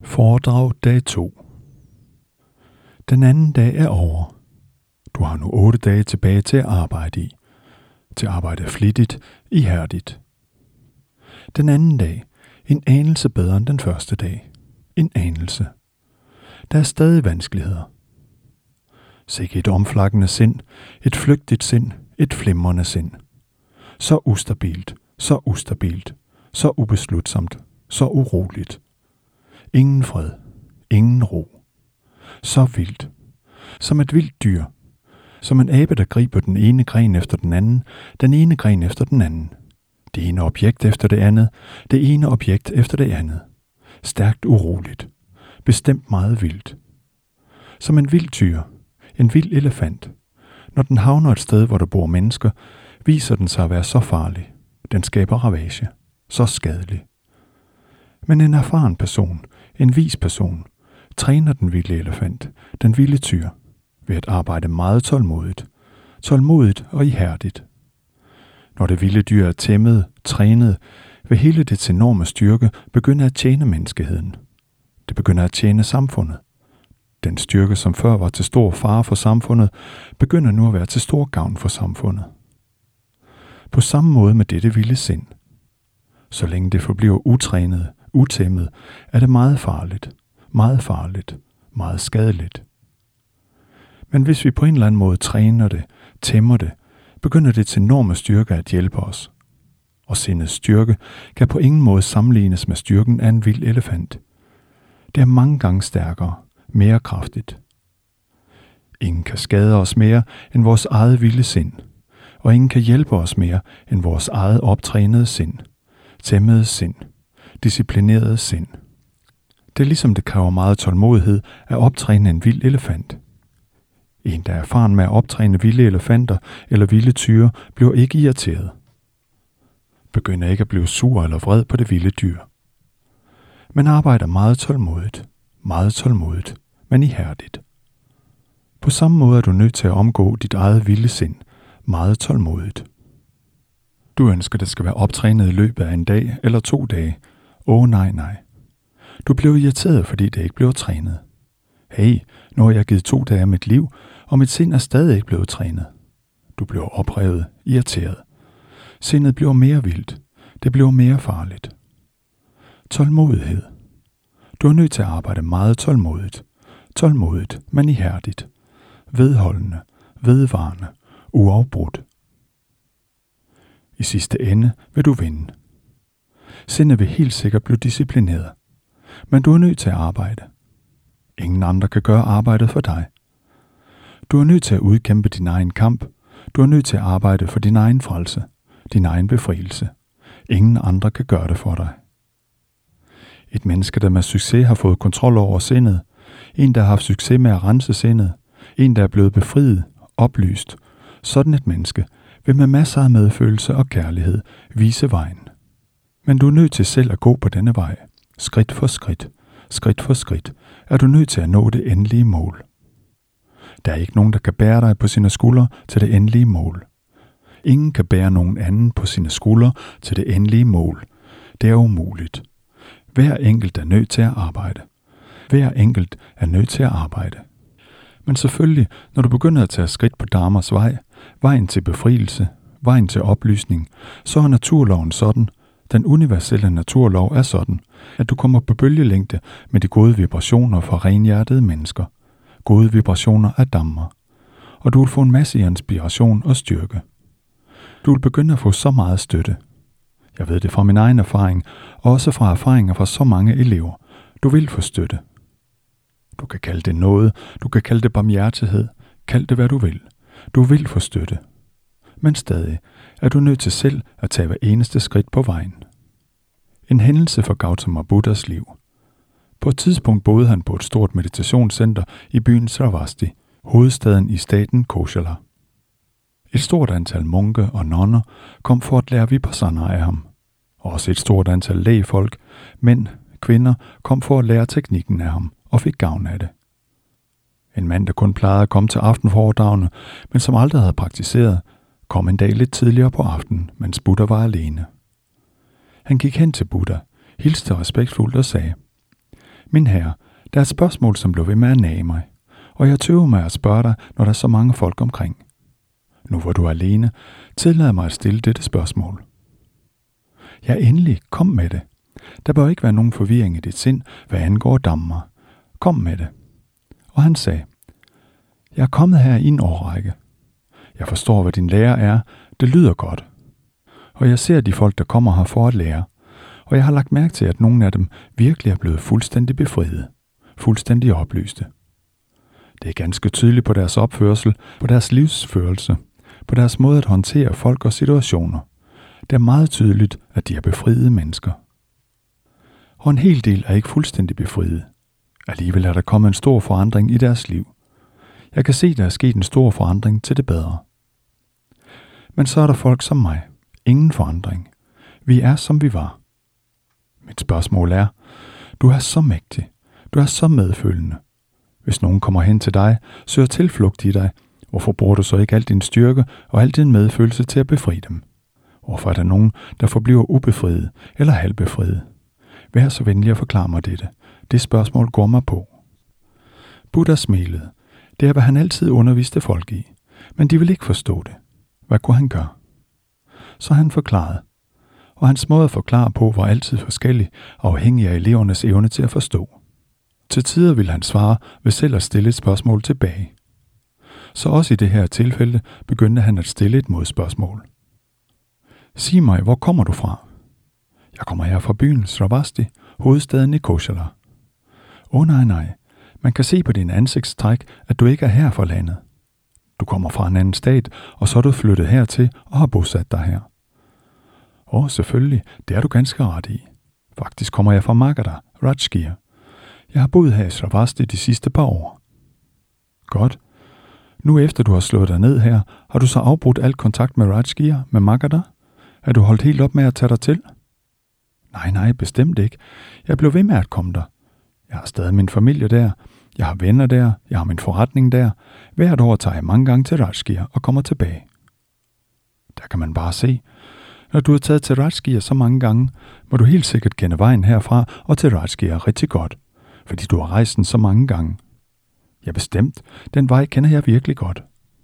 Foredrag dag 2. Den anden dag er over. Du har nu 8 dage tilbage til at arbejde i. Til at arbejde flittigt, ihærdigt. Den anden dag, en anelse bedre end den første dag. En anelse. Der er stadig vanskeligheder. Sikke et omflakkende sind, et flygtigt sind, et flimrende sind. Så ustabilt, så ubeslutsomt, så uroligt. Ingen fred, ingen ro. Så vildt. Som et vildt dyr. Som en abe, der griber den ene gren efter den ene gren efter den anden. Det ene objekt efter det andet, det ene objekt efter det andet. Stærkt uroligt. Bestemt meget vildt. Som en vild tyr, en vild elefant. Når den havner et sted, hvor der bor mennesker, viser den sig at være så farlig. Den skaber ravage. Så skadelig. Men en erfaren person, en vis person, træner den vilde elefant, den vilde tyr, ved at arbejde meget tålmodigt og ihærdigt. Når det vilde dyr er tæmmet, trænet, vil hele dets enorme styrke begynde at tjene menneskeheden. Det begynder at tjene samfundet. Den styrke, som før var til stor fare for samfundet, begynder nu at være til stor gavn for samfundet. På samme måde med dette vilde sind. Så længe det forbliver utrænet, utæmmet, er det meget farligt, meget skadeligt. Men hvis vi på en eller anden måde træner det, tæmmer det, begynder dets enorme styrke at hjælpe os. Og sindets styrke kan på ingen måde sammenlignes med styrken af en vild elefant. Det er mange gange stærkere, mere kraftigt. Ingen kan skade os mere end vores eget vilde sind, og ingen kan hjælpe os mere end vores eget optrænede sind, tæmmede sind, disciplinerede sind. Det er ligesom det kræver meget tålmodighed at optræne en vild elefant. En, der er erfaren med at optræne vilde elefanter eller vilde tyre, bliver ikke irriteret. Begynder ikke at blive sur eller vred på det vilde dyr. Man arbejder meget tålmodigt, men ihærdigt. På samme måde er du nødt til at omgå dit eget vilde sind, meget tålmodigt. Du ønsker, det skal være optrænet i løbet af en dag eller 2 dage. Nej. Du bliver irriteret, fordi det ikke bliver trænet. Hey, nu har jeg givet 2 dage af mit liv, og mit sind er stadig ikke blevet trænet. Du bliver oprevet, irriteret. Sindet bliver mere vildt. Det bliver mere farligt. Tålmodighed. Du er nødt til at arbejde meget tålmodigt, men ihærdigt. Vedholdende, vedvarende, uafbrudt. I sidste ende vil du vinde. Sindet vil helt sikkert blive disciplineret. Men du er nødt til at arbejde. Ingen andre kan gøre arbejdet for dig. Du er nødt til at udkæmpe din egen kamp. Du er nødt til at arbejde for din egen frelse, din egen befrielse. Ingen andre kan gøre det for dig. Et menneske, der med succes har fået kontrol over sindet, en, der har haft succes med at rense sindet, en, der er blevet befriet, oplyst, sådan et menneske vil med masser af medfølelse og kærlighed vise vejen. Men du er nødt til selv at gå på denne vej. Skridt for skridt, er du nødt til at nå det endelige mål. Der er ikke nogen, der kan bære dig på sine skuldre til det endelige mål. Ingen kan bære nogen anden på sine skuldre til det endelige mål. Det er umuligt. Hver enkelt er nødt til at arbejde. Men selvfølgelig, når du begynder at tage skridt på Dharmas vej, vejen til befrielse, vejen til oplysning, så er naturloven sådan, den universelle naturlov er sådan, at du kommer på bølgelængde med de gode vibrationer fra renhjertede mennesker, gode vibrationer af Dhamma, og du vil få en masse inspiration og styrke. Du vil begynde at få så meget støtte. Jeg ved det fra min egen erfaring, og også fra erfaringer fra så mange elever. Du vil få støtte. Du kan kalde det noget, du kan kalde det barmhjertighed, kald det hvad du vil. Du vil få støtte. Men stadig er du nødt til selv at tage hver eneste skridt på vejen. En hændelse for Gautama Buddhas liv. På et tidspunkt boede han på et stort meditationscenter i byen Sravasti, hovedstaden i staten Koshala. Et stort antal munke og nonner kom for at lære vipassana af ham. Også et stort antal lægfolk, mænd, kvinder, kom for at lære teknikken af ham og fik gavn af det. En mand, der kun plejede at komme til aftenforedragene, men som aldrig havde praktiseret, kom en dag lidt tidligere på aftenen, mens Buddha var alene. Han gik hen til Buddha, hilste respektfuldt og sagde: Min herre, der er et spørgsmål, som blev ved med at nage mig, og jeg tøver mig at spørge dig, når der er så mange folk omkring. Nu hvor du er alene, tillad mig at stille dette spørgsmål. Ja, endelig, kom med det. Der bør ikke være nogen forvirring i dit sind, hvad angår dammer. Kom med det. Og han sagde, jeg er kommet her i en årrække. Jeg forstår, hvad din lære er. Det lyder godt. Og jeg ser de folk, der kommer her for at lære. Og jeg har lagt mærke til, at nogle af dem virkelig er blevet fuldstændig befriet. Fuldstændig oplyste. Det er ganske tydeligt på deres opførsel, på deres livsførelse, på deres måde at håndtere folk og situationer. Det er meget tydeligt, at de er befriede mennesker. Og en hel del er ikke fuldstændig befriet. Alligevel er der kommet en stor forandring i deres liv. Jeg kan se, at der er sket en stor forandring til det bedre. Men så er der folk som mig. Ingen forandring. Vi er, som vi var. Mit spørgsmål er, du er så mægtig. Du er så medfølende. Hvis nogen kommer hen til dig, søger tilflugt i dig, hvorfor bruger du så ikke al din styrke og al din medfølelse til at befri dem? Hvorfor er der nogen, der forbliver ubefriet eller halvbefriet? Vær så venlig at forklare mig dette. Det spørgsmål går mig på. Buddha smilede. Det er, hvad han altid underviste folk i. Men de ville ikke forstå det. Hvad kunne han gøre? Så han forklarede. Og hans måde at forklare på var altid forskellig, afhængig af elevernes evne til at forstå. Til tider ville han svare ved selv at stille et spørgsmål tilbage. Så også i det her tilfælde begyndte han at stille et modspørgsmål. Sig mig, hvor kommer du fra? Jeg kommer her fra byen Shravasti, hovedstaden i Koshala. Nej. Man kan se på din ansigtstræk, at du ikke er her fra landet. Du kommer fra en anden stat, og så er du flyttet hertil og har bosat dig her. Selvfølgelig, det er du ganske ret i. Faktisk kommer jeg fra Magadha, Rajgir. Jeg har boet her i Shravasti de sidste par år. Godt. Nu efter du har slået dig ned her, har du så afbrudt al kontakt med Rajgir, med Magadha? Er du holdt helt op med at tage dig til? Nej, bestemt ikke. Jeg blev ved med at komme der. Jeg har stadig min familie der. Jeg har venner der. Jeg har min forretning der. Hvert år tager jeg mange gange til Rajgir og kommer tilbage. Der kan man bare se. Når du har taget til Rajgir så mange gange, må du helt sikkert kende vejen herfra og til Rajgir rigtig godt, fordi du har rejst den så mange gange. Ja, bestemt. Den vej kender jeg virkelig godt.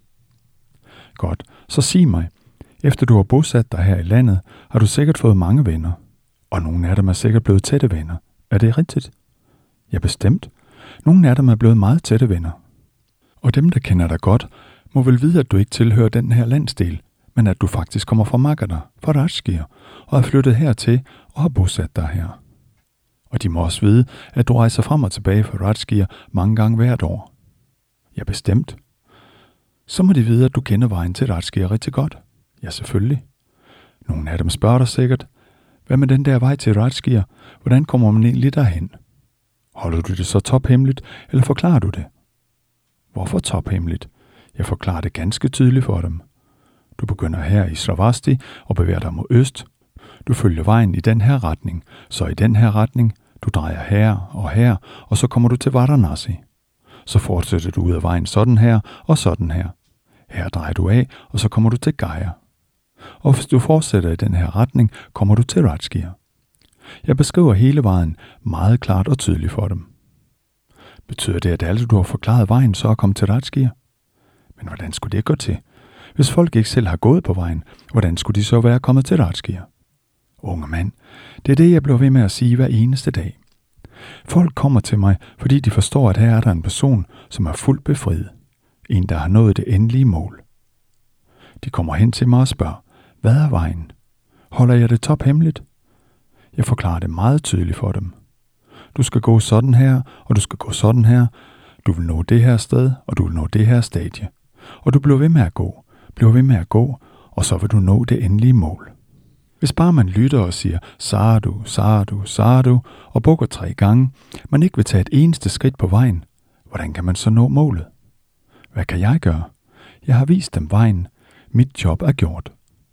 Godt, så sig mig. Efter du har bosat dig her i landet, har du sikkert fået mange venner. Og nogle af dem er sikkert blevet tætte venner. Er det rigtigt? Ja, bestemt. Nogle af dem er blevet meget tætte venner. Og dem, der kender dig godt, må vel vide, at du ikke tilhører den her landsdel, men at du faktisk kommer fra Magadha, fra Rajgir, og er flyttet hertil og har bosat dig her. Og de må også vide, at du rejser frem og tilbage fra Rajgir mange gange hvert år. Ja, bestemt. Så må de vide, at du kender vejen til Rajgir rigtig godt. Ja, selvfølgelig. Nogle af dem spørger dig sikkert, hvad med den der vej til Rajgir? Hvordan kommer man egentlig derhen? Holder du det så tophemmeligt, eller forklarer du det? Hvorfor tophemmeligt? Jeg forklarer det ganske tydeligt for dem. Du begynder her i Shravasti og bevæger dig mod øst. Du følger vejen i den her retning, så i den her retning. Du drejer her, og så kommer du til Varanasi. Så fortsætter du ud af vejen sådan her og sådan her. Her drejer du af, og så kommer du til Gaya. Og hvis du fortsætter i den her retning, kommer du til Rajgir. Jeg beskriver hele vejen meget klart og tydeligt for dem. Betyder det, at alle du har forklaret vejen, så er kommet til Rajgir? Men hvordan skulle det gå til? Hvis folk ikke selv har gået på vejen, hvordan skulle de så være kommet til Rajgir? Unge mand, det er det, jeg bliver ved med at sige hver eneste dag. Folk kommer til mig, fordi de forstår, at her er der en person, som er fuldt befriet. En, der har nået det endelige mål. De kommer hen til mig og spørger, hvad er vejen? Holder jeg det tophemmeligt? Jeg forklarer det meget tydeligt for dem. Du skal gå sådan her, og du skal gå sådan her. Du vil nå det her sted, og du vil nå det her stadie. Og du bliver ved med at gå, og så vil du nå det endelige mål. Hvis bare man lytter og siger sadhu, sadhu, sadhu og bukker 3 gange, man ikke vil tage et eneste skridt på vejen, hvordan kan man så nå målet? Hvad kan jeg gøre? Jeg har vist dem vejen. Mit job er gjort.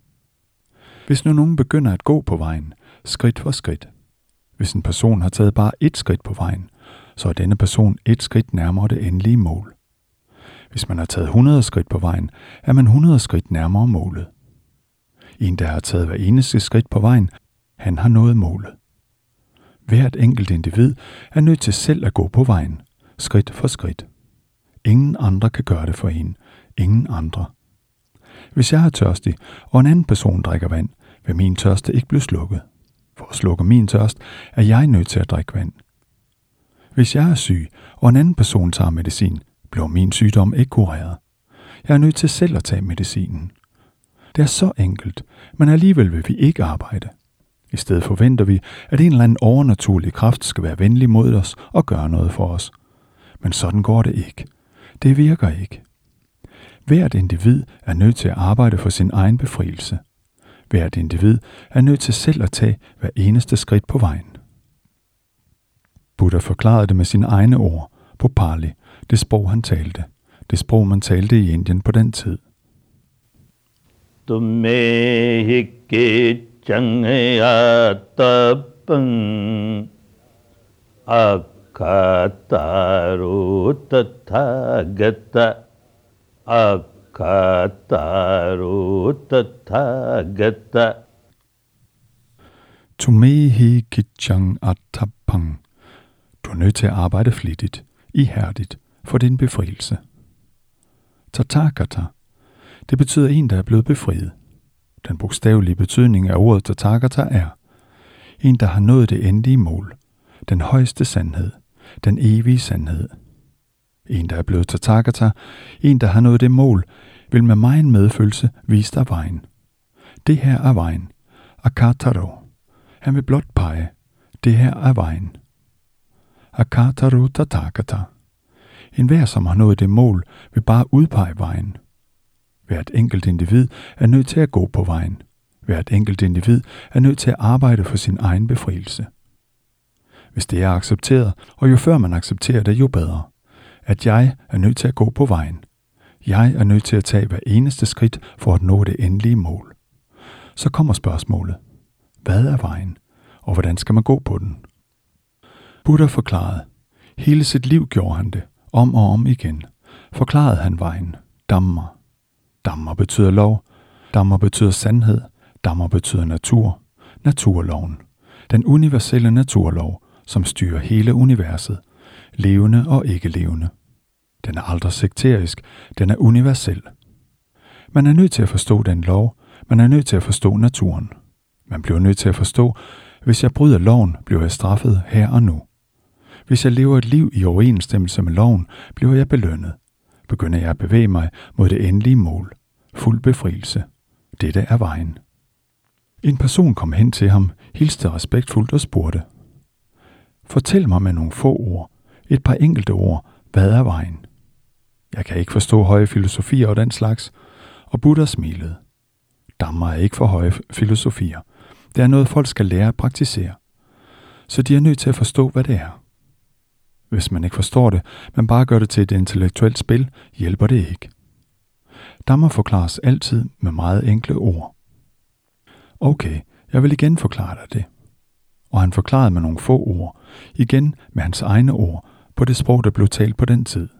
Hvis nu nogen begynder at gå på vejen, skridt for skridt. Hvis en person har taget bare 1 skridt på vejen, så er denne person 1 skridt nærmere det endelige mål. Hvis man har taget 100 skridt på vejen, er man 100 skridt nærmere målet. En, der har taget hver eneste skridt på vejen, han har nået målet. Hvert enkelt individ er nødt til selv at gå på vejen, skridt for skridt. Ingen andre kan gøre det for en. Ingen andre. Hvis jeg er tørstig, og en anden person drikker vand, vil min tørste ikke blive slukket. For at slukke min tørst, er jeg nødt til at drikke vand. Hvis jeg er syg, og en anden person tager medicin, bliver min sygdom ikke kureret. Jeg er nødt til selv at tage medicinen. Det er så enkelt, men alligevel vil vi ikke arbejde. I stedet forventer vi, at en eller anden overnaturlig kraft skal være venlig mod os og gøre noget for os. Men sådan går det ikke. Det virker ikke. Hvert individ er nødt til at arbejde for sin egen befrielse. Hvert individ er nødt til selv at tage hver eneste skridt på vejen. Buddha forklarede det med sine egne ord på Pali, det sprog han talte. Det sprog man talte i Indien på den tid. Tumme changayatapang akhataro tathagata akhataro tathagata. Tumehi kichang atapang. Du er nødt til at arbejde flittigt, ihærdigt, for din befrielse. Tathagata. Det betyder en, der er blevet befriet. Den bogstavelige betydning af ordet Tathagata er en, der har nået det endelige mål, den højeste sandhed, den evige sandhed. En, der er blevet Tathagata, en, der har nået det mål, vil med megen medfølelse vise dig vejen. Det her er vejen. Akataro. Han vil blot pege. Det her er vejen. Akataro Tathagata. Enhver, som har nået det mål, vil bare udpege vejen. Hvert enkelt individ er nødt til at gå på vejen. Hvert enkelt individ er nødt til at arbejde for sin egen befrielse. Hvis det er accepteret, og jo før man accepterer det, jo bedre. At jeg er nødt til at gå på vejen. Jeg er nødt til at tage hver eneste skridt for at nå det endelige mål. Så kommer spørgsmålet. Hvad er vejen, og hvordan skal man gå på den? Buddha forklarede. Hele sit liv gjorde han det, om og om igen. Forklarede han vejen. Dhamma. Dhamma betyder lov. Dhamma betyder sandhed. Dhamma betyder natur. Naturloven. Den universelle naturlov, som styrer hele universet. Levende og ikke levende. Den er aldrig sekterisk. Den er universel. Man er nødt til at forstå den lov. Man er nødt til at forstå naturen. Man bliver nødt til at forstå, hvis jeg bryder loven, bliver jeg straffet her og nu. Hvis jeg lever et liv i overensstemmelse med loven, bliver jeg belønnet. Begynder jeg at bevæge mig mod det endelige mål. Fuld befrielse. Dette er vejen. En person kom hen til ham, hilste respektfuldt og spurgte. Fortæl mig med nogle få ord, et par enkelte ord, hvad er vejen? Jeg kan ikke forstå høje filosofier og den slags, og Buddha smilede. Dhamma er ikke for høje filosofier. Det er noget, folk skal lære at praktisere. Så de er nødt til at forstå, hvad det er. Hvis man ikke forstår det, men bare gør det til et intellektuelt spil, hjælper det ikke. Dhamma forklares altid med meget enkle ord. Okay, jeg vil igen forklare dig det. Og han forklarede med nogle få ord, igen med hans egne ord, på det sprog, der blev talt på den tid.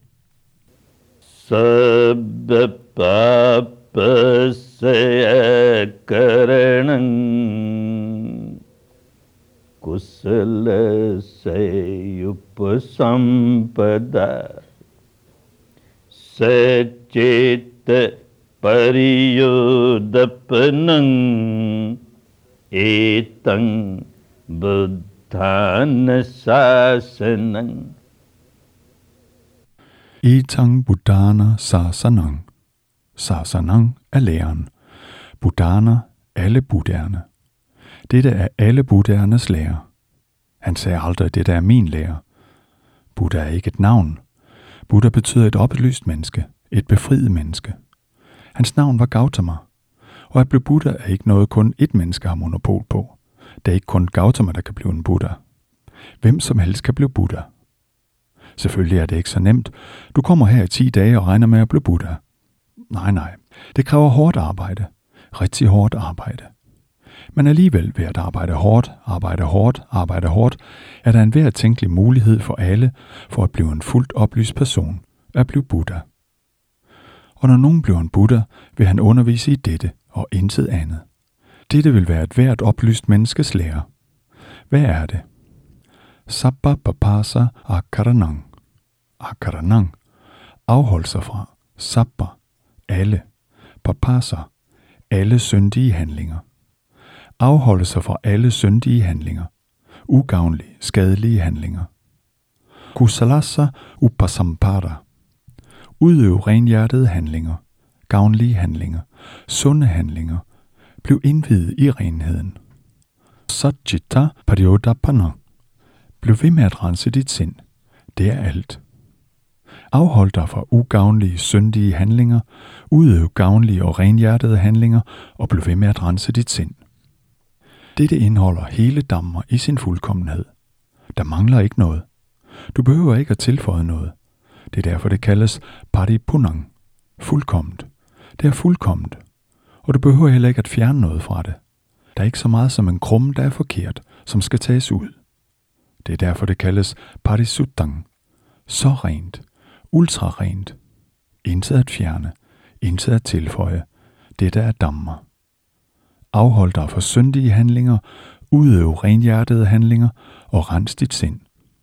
Sabapapasya karanam kusalasya upasampada sachita pariyudapanam etang buddhana sasanam. Etang buddhana sasanang. Sasanang er læren. Buddhana, alle buddherne. Dette er alle buddhernes lære. Han sagde aldrig, at dette er min lære. Buddha er ikke et navn. Buddha betyder et oplyst menneske, et befriet menneske. Hans navn var Gautama. Og at blive Buddha er ikke noget, kun ét menneske har monopol på. Det er ikke kun Gautama, der kan blive en Buddha. Hvem som helst kan blive Buddha. Selvfølgelig er det ikke så nemt. Du kommer her i 10 dage og regner med at blive Buddha. Nej. Det kræver hårdt arbejde. Rigtig hårdt arbejde. Men alligevel ved at arbejde hårdt, er der en hver tænkelig mulighed for alle for at blive en fuldt oplyst person, at blive Buddha. Og når nogen bliver en Buddha, vil han undervise i dette og intet andet. Dette vil være et hvert oplyst menneskes lære. Hvad er det? Sabba papasa akaranang. Akaranang. Afhold sig fra. Sabba. Alle. Papasa. Alle syndige handlinger. Afholde sig fra alle syndige handlinger. Ugavnlige, skadelige handlinger. Kusalasa upasampara. Udøv renhjertede handlinger. Gavnlige handlinger. Sunde handlinger. Bliv indviet i renheden. Satchita paryodapana. Bliv ved med at rense dit sind. Det er alt. Afhold dig fra ugavnlige, syndige handlinger. Udøv gavnlige og renhjertede handlinger, og bliv ved med at rense dit sind. Dette indeholder hele Dhamma i sin fuldkommenhed. Der mangler ikke noget. Du behøver ikke at tilføje noget. Det er derfor, det kaldes paripunang. Fuldkomment. Det er fuldkomment. Og du behøver heller ikke at fjerne noget fra det. Der er ikke så meget som en krumme, der er forkert, som skal tages ud. Det er derfor, det kaldes parisuttang. Så rent. Ultra rent. Intet at fjerne. Intet at tilføje. Dette er Dhamma. Afhold dig fra syndige handlinger, udøv renhjertede handlinger og rens dit sind.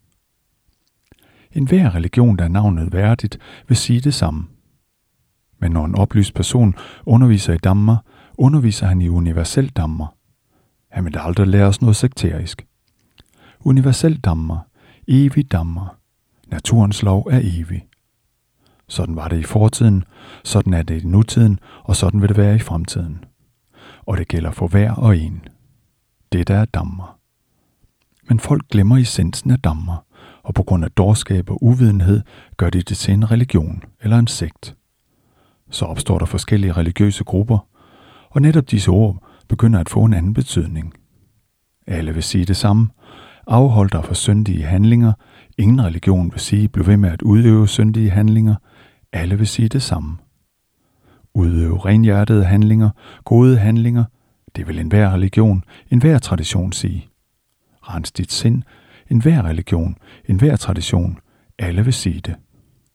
Enhver religion, der er navnet værdigt, vil sige det samme. Men når en oplyst person underviser i Dhamma, underviser han i universel Dhamma. Han vil aldrig lære os noget sekterisk. Universel Dhamma, evig Dhamma. Naturens lov er evig. Sådan var det i fortiden, sådan er det i nutiden, og sådan vil det være i fremtiden. Og det gælder for hver og en. Dette er Dhamma. Men folk glemmer essensen af Dhamma, og på grund af dårskab og uvidenhed gør de det til en religion eller en sekt. Så opstår der forskellige religiøse grupper, og netop disse ord begynder at få en anden betydning. Alle vil sige det samme. Afhold dig fra syndige handlinger. Ingen religion vil sige, bliv ved med at udøve syndige handlinger. Alle vil sige det samme. Udøve renhjertede handlinger, gode handlinger. Det vil enhver religion, enhver tradition sige. Rens dit sind. Enhver religion, enhver tradition. Alle vil sige det.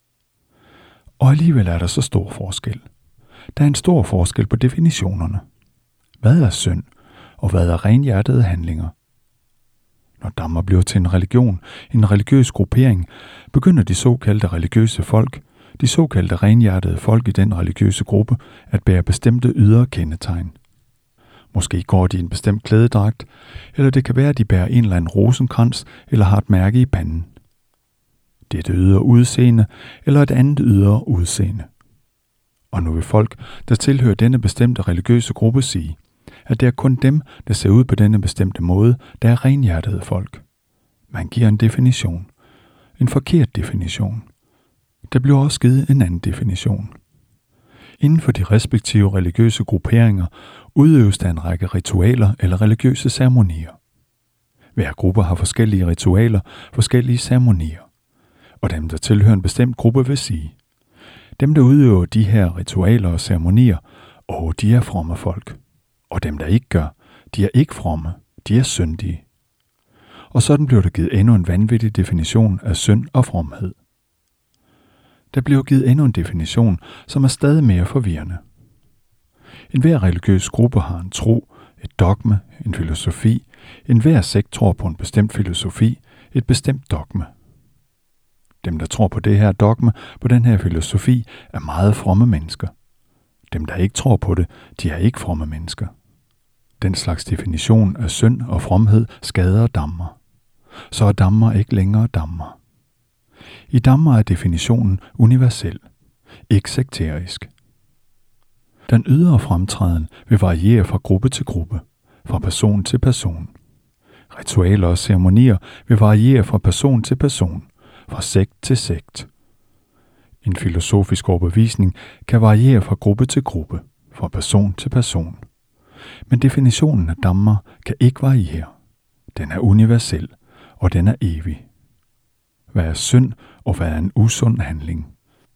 Og alligevel er der så stor forskel. Der er en stor forskel på definitionerne. Hvad er synd, og hvad er renhjertede handlinger? Når Dhamma bliver til en religion, en religiøs gruppering, begynder de såkaldte religiøse folk, de såkaldte renhjertede folk i den religiøse gruppe, at bære bestemte ydre kendetegn. Måske går de i en bestemt klædedragt, eller det kan være, at de bærer en eller anden rosenkrans eller har et mærke i panden. Det er et ydre udseende eller et andet ydre udseende. Og nu vil folk, der tilhører denne bestemte religiøse gruppe, sige, at det er kun dem, der ser ud på denne bestemte måde, der er renhjertede folk. Man giver en definition. En forkert definition. Der bliver også givet en anden definition. Inden for de respektive religiøse grupperinger udøves der en række ritualer eller religiøse ceremonier. Hver gruppe har forskellige ritualer, forskellige ceremonier. Og dem, der tilhører en bestemt gruppe, vil sige, dem, der udøver de her ritualer og ceremonier, de er fromme folk. Og dem, der ikke gør, de er ikke fromme, de er syndige. Og sådan bliver der givet endnu en vanvittig definition af synd og fromhed. Der bliver givet endnu en definition, som er stadig mere forvirrende. Enhver religiøs gruppe har en tro, et dogme, en filosofi. Enhver sekt tror på en bestemt filosofi, et bestemt dogme. Dem, der tror på det her dogme, på den her filosofi, er meget fromme mennesker. Dem, der ikke tror på det, de er ikke fromme mennesker. Den slags definition af synd og fromhed skader Dhamma. Så er Dhamma ikke længere Dhamma. I Dhamma er definitionen universel, ikke sekterisk. Den ydre fremtræden vil variere fra gruppe til gruppe, fra person til person. Ritualer og ceremonier vil variere fra person til person, fra sekt til sekt. En filosofisk overbevisning kan variere fra gruppe til gruppe, fra person til person. Men definitionen af Dhamma kan ikke variere. Den er universel, og den er evig. Hvad er synd, og hvad er en usund handling?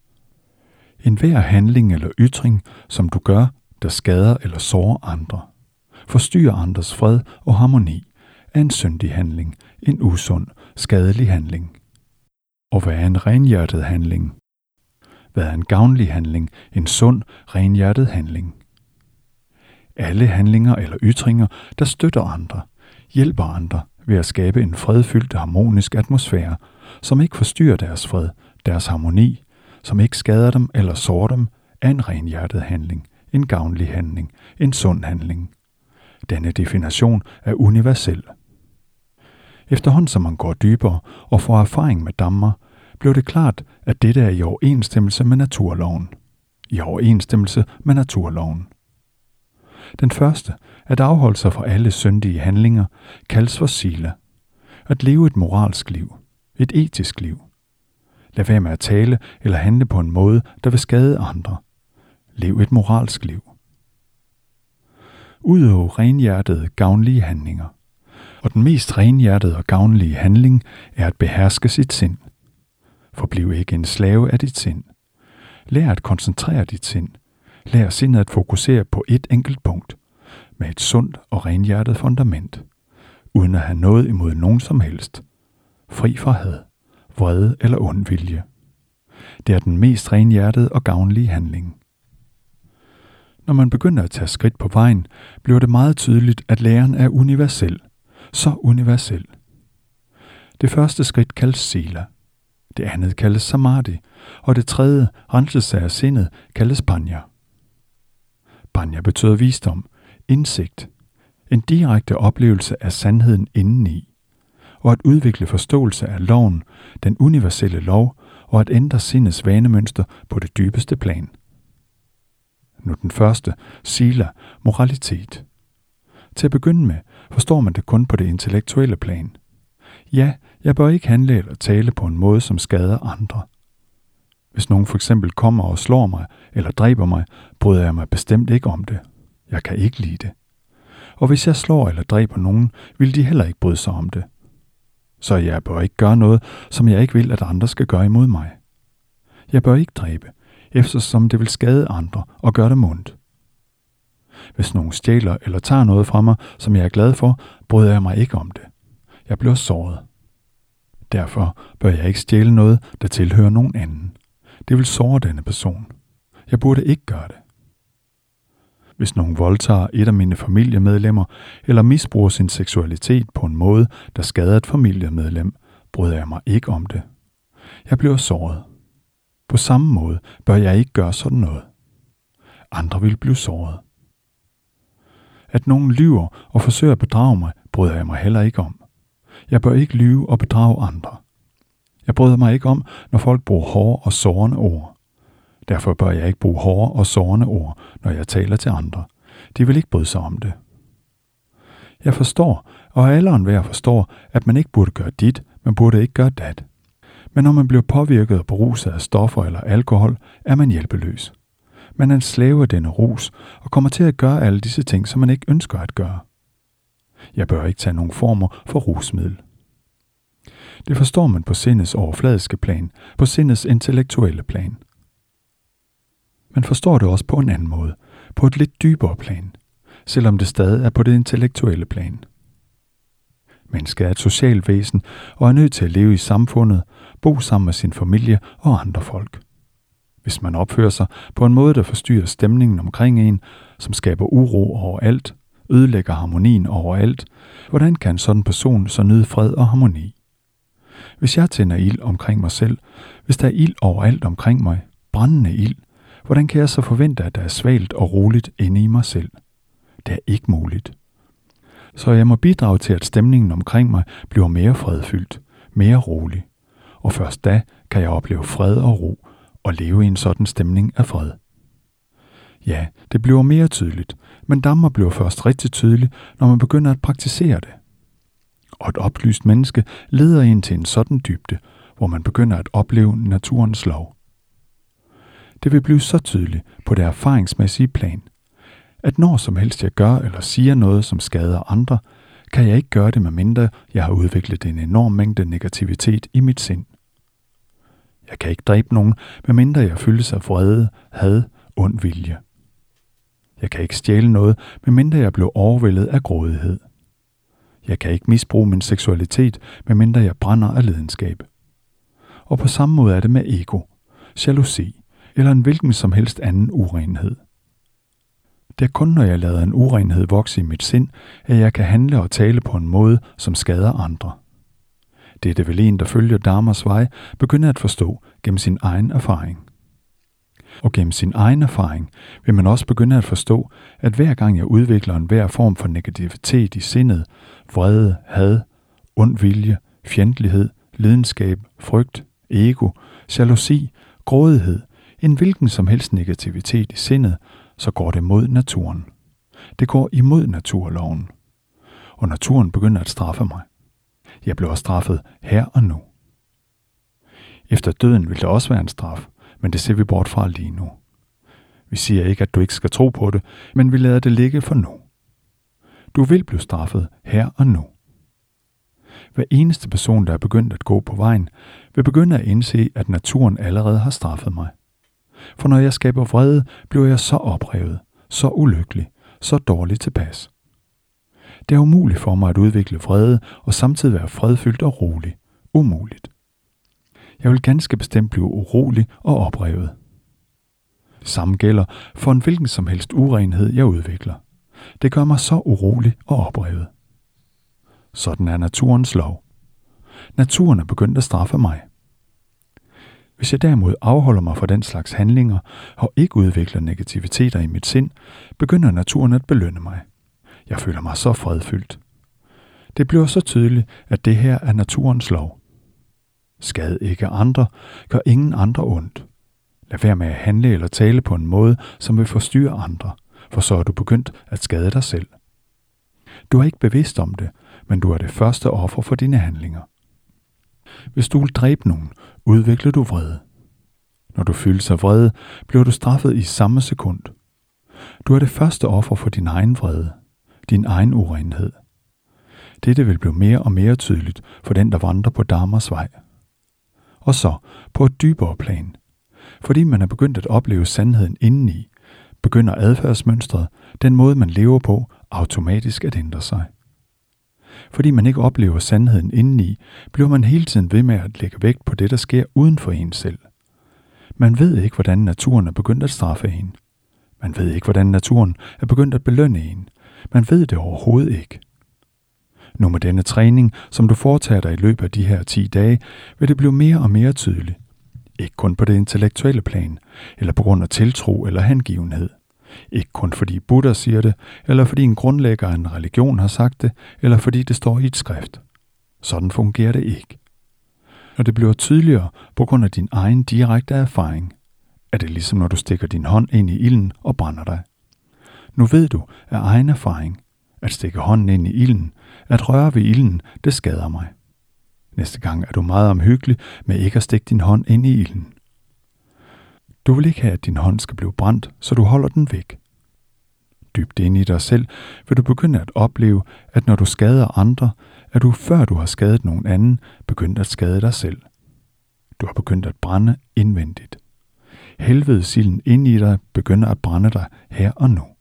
Enhver handling eller ytring, som du gør, der skader eller sårer andre, forstyrrer andres fred og harmoni, er en syndig handling, en usund, skadelig handling. Og hvad er en renhjertet handling? Hvad er en gavnlig handling, en sund, renhjertet handling? Alle handlinger eller ytringer, der støtter andre, hjælper andre ved at skabe en fredfyldt harmonisk atmosfære, som ikke forstyrrer deres fred, deres harmoni, som ikke skader dem eller sårer dem, er en renhjertet handling, en gavnlig handling, en sund handling. Denne definition er universel. Efterhånden som man går dybere og får erfaring med Dhamma, blev det klart, at dette er i overensstemmelse med naturloven. I overensstemmelse med naturloven. Den første, at afholde sig fra alle syndige handlinger, kaldes for sila. At leve et moralsk liv, et etisk liv. Lad være med at tale eller handle på en måde, der vil skade andre. Lev et moralsk liv. Udøve renhjertede, gavnlige handlinger. Og den mest renhjertede og gavnlige handling er at beherske sit sind. Forbliv ikke en slave af dit sind. Lær at koncentrere dit sind. Lær sindet at fokusere på et enkelt punkt, med et sundt og renhjertet fundament, uden at have noget imod nogen som helst. Fri fra had, vrede eller ond vilje. Det er den mest renhjertede og gavnlige handling. Når man begynder at tage skridt på vejen, bliver det meget tydeligt, at læren er universel. Så universel. Det første skridt kaldes sila. Det andet kaldes samadhi. Og det tredje, renselse af sindet, kaldes panya. Panya betyder visdom, indsigt, en direkte oplevelse af sandheden indeni, og at udvikle forståelse af loven, den universelle lov, og at ændre sindets vanemønster på det dybeste plan. Nu den første, sila, moralitet. Til at begynde med, forstår man det kun på det intellektuelle plan. Ja, jeg bør ikke handle eller tale på en måde, som skader andre. Hvis nogen for eksempel kommer og slår mig eller dræber mig, bryder jeg mig bestemt ikke om det. Jeg kan ikke lide det. Og hvis jeg slår eller dræber nogen, vil de heller ikke bryde sig om det. Så jeg bør ikke gøre noget, som jeg ikke vil, at andre skal gøre imod mig. Jeg bør ikke dræbe, eftersom det vil skade andre og gøre dem ondt. Hvis nogen stjæler eller tager noget fra mig, som jeg er glad for, bryder jeg mig ikke om det. Jeg bliver såret. Derfor bør jeg ikke stjæle noget, der tilhører nogen anden. Det vil såre denne person. Jeg burde ikke gøre det. Hvis nogen voldtager et af mine familiemedlemmer, eller misbruger sin seksualitet på en måde, der skader et familiemedlem, bryder jeg mig ikke om det. Jeg bliver såret. På samme måde bør jeg ikke gøre sådan noget. Andre vil blive såret. At nogen lyver og forsøger at bedrage mig, bryder jeg mig heller ikke om. Jeg bør ikke lyve og bedrage andre. Jeg bryder mig ikke om, når folk bruger hårde og sårende ord. Derfor bør jeg ikke bruge hårde og sårende ord, når jeg taler til andre. De vil ikke bryde sig om det. Jeg forstår, og alle og enhver forstår, at man ikke burde gøre dit, man burde ikke gøre dat. Men når man bliver påvirket og beruset af stoffer eller alkohol, er man hjælpeløs. Man er en slave af denne rus, og kommer til at gøre alle disse ting, som man ikke ønsker at gøre. Jeg bør ikke tage nogen former for rusmiddel. Det forstår man på sindets overfladiske plan, på sindets intellektuelle plan. Man forstår det også på en anden måde, på et lidt dybere plan, selvom det stadig er på det intellektuelle plan. Mennesket er et socialt væsen og er nødt til at leve i samfundet, bo sammen med sin familie og andre folk. Hvis man opfører sig på en måde, der forstyrrer stemningen omkring en, som skaber uro overalt, ødelægger harmonien overalt, hvordan kan en sådan person så nyde fred og harmoni? Hvis jeg tænder ild omkring mig selv, hvis der er ild overalt omkring mig, brændende ild, hvordan kan jeg så forvente, at der er svalt og roligt inde i mig selv? Det er ikke muligt. Så jeg må bidrage til, at stemningen omkring mig bliver mere fredfyldt, mere rolig. Og først da kan jeg opleve fred og ro og leve i en sådan stemning af fred. Ja, det bliver mere tydeligt, men Dhamma bliver først rigtig tydeligt, når man begynder at praktisere det. Og et oplyst menneske leder ind til en sådan dybde, hvor man begynder at opleve naturens lov. Det vil blive så tydeligt på det erfaringsmæssige plan, at når som helst jeg gør eller siger noget, som skader andre, kan jeg ikke gøre det, medmindre jeg har udviklet en enorm mængde negativitet i mit sind. Jeg kan ikke dræbe nogen, medmindre jeg fyldes af vrede, had, ond vilje. Jeg kan ikke stjæle noget, medmindre jeg blev overvældet af grådighed. Jeg kan ikke misbruge min seksualitet, medmindre jeg brænder af lidenskab. Og på samme måde er det med ego, jalousi eller en hvilken som helst anden urenhed. Det er kun, når jeg lader en urenhed vokse i mit sind, at jeg kan handle og tale på en måde, som skader andre. Dette vil en, der følger Dharmas vej, begynde at forstå gennem sin egen erfaring. Og gennem sin egen erfaring vil man også begynde at forstå, at hver gang jeg udvikler enhver form for negativitet i sindet, vrede, had, ond vilje, fjendtlighed, lidenskab, frygt, ego, jalousi, grådighed, en hvilken som helst negativitet i sindet, så går det mod naturen. Det går imod naturloven. Og naturen begynder at straffe mig. Jeg bliver straffet her og nu. Efter døden vil det også være en straf, men det ser vi bort fra lige nu. Vi siger ikke, at du ikke skal tro på det, men vi lader det ligge for nu. Du vil blive straffet her og nu. Hver eneste person, der er begyndt at gå på vejen, vil begynde at indse, at naturen allerede har straffet mig. For når jeg skaber vrede, bliver jeg så oprevet, så ulykkelig, så dårligt tilpas. Det er umuligt for mig at udvikle vrede og samtidig være fredfyldt og rolig. Umuligt. Jeg vil ganske bestemt blive urolig og oprevet. Det samme gælder for en hvilken som helst urenhed, jeg udvikler. Det gør mig så urolig og oprevet. Sådan er naturens lov. Naturen er begyndt at straffe mig. Hvis jeg derimod afholder mig fra den slags handlinger og ikke udvikler negativiteter i mit sind, begynder naturen at belønne mig. Jeg føler mig så fredfyldt. Det bliver så tydeligt, at det her er naturens lov. Skad ikke andre, gør ingen andre ondt. Lad være med at handle eller tale på en måde, som vil forstyrre andre, for så er du begyndt at skade dig selv. Du er ikke bevidst om det, men du er det første offer for dine handlinger. Hvis du vil dræbe nogen, udvikler du vrede. Når du føler af vrede, bliver du straffet i samme sekund. Du er det første offer for din egen vrede, din egen urenhed. Dette vil blive mere og mere tydeligt for den, der vandrer på Dharmas vej. Og så på et dybere plan. Fordi man er begyndt at opleve sandheden indeni, begynder adfærdsmønstret, den måde man lever på, automatisk at ændre sig. Fordi man ikke oplever sandheden indeni, bliver man hele tiden ved med at lægge vægt på det, der sker uden for en selv. Man ved ikke, hvordan naturen er begyndt at straffe en. Man ved ikke, hvordan naturen er begyndt at belønne en. Man ved det overhovedet ikke. Nu med denne træning, som du foretager dig i løbet af de her 10 dage, vil det blive mere og mere tydeligt. Ikke kun på det intellektuelle plan, eller på grund af tiltro eller hengivenhed. Ikke kun fordi Buddha siger det, eller fordi en grundlægger af en religion har sagt det, eller fordi det står i et skrift. Sådan fungerer det ikke. Når det bliver tydeligere på grund af din egen direkte erfaring, er det ligesom når du stikker din hånd ind i ilden og brænder dig. Nu ved du af egen erfaring, at stikke hånden ind i ilden, at røre ved ilden, det skader mig. Næste gang er du meget omhyggelig med ikke at stikke din hånd ind i ilden. Du vil ikke have, at din hånd skal blive brændt, så du holder den væk. Dybt inde i dig selv vil du begynde at opleve, at når du skader andre, er du før du har skadet nogen anden, begyndt at skade dig selv. Du har begyndt at brænde indvendigt. Helvedesilden inde i dig begynder at brænde dig her og nu.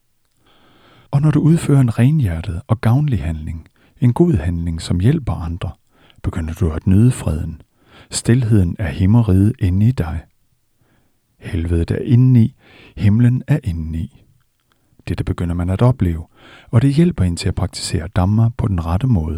Og når du udfører en renhjertet og gavnlig handling, en god handling, som hjælper andre, begynder du at nyde freden. Stilheden er himmeriget inde i dig. Helvedet er indeni, himlen er indeni. Dette begynder man at opleve, og det hjælper en til at praktisere Dhamma på den rette måde.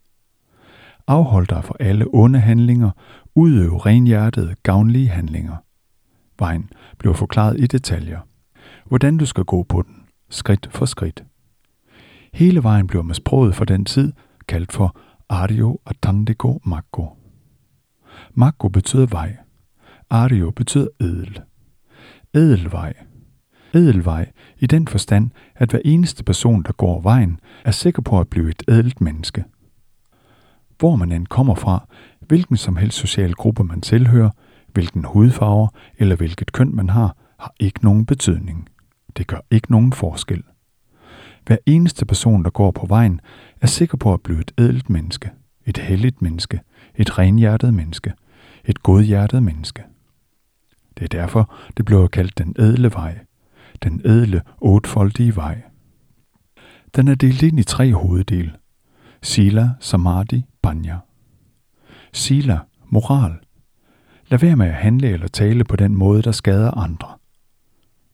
Afhold dig fra alle onde handlinger, udøv renhjertede, gavnlige handlinger. Vejen bliver forklaret i detaljer. Hvordan du skal gå på den, skridt for skridt. Hele vejen bliver med sproget for den tid kaldt for Aryo Atandiko Maggo. Maggo betyder vej. Aryo betyder ædel. Ædelvej. Ædelvej i den forstand, at hver eneste person, der går vejen, er sikker på at blive et ædelt menneske. Hvor man end kommer fra, hvilken som helst social gruppe man tilhører, hvilken hudfarve eller hvilket køn man har ikke nogen betydning. Det gør ikke nogen forskel. Hver eneste person, der går på vejen, er sikker på at blive et ædelt menneske, et helligt menneske, et renhjertet menneske, et godhjertet menneske. Det er derfor, det bliver kaldt den ædle vej, den ædle otfoldige vej. Den er delt ind i 3 hoveddele: Sila, Samadhi, Panya. Sila, moral. Lad være med at handle eller tale på den måde, der skader andre.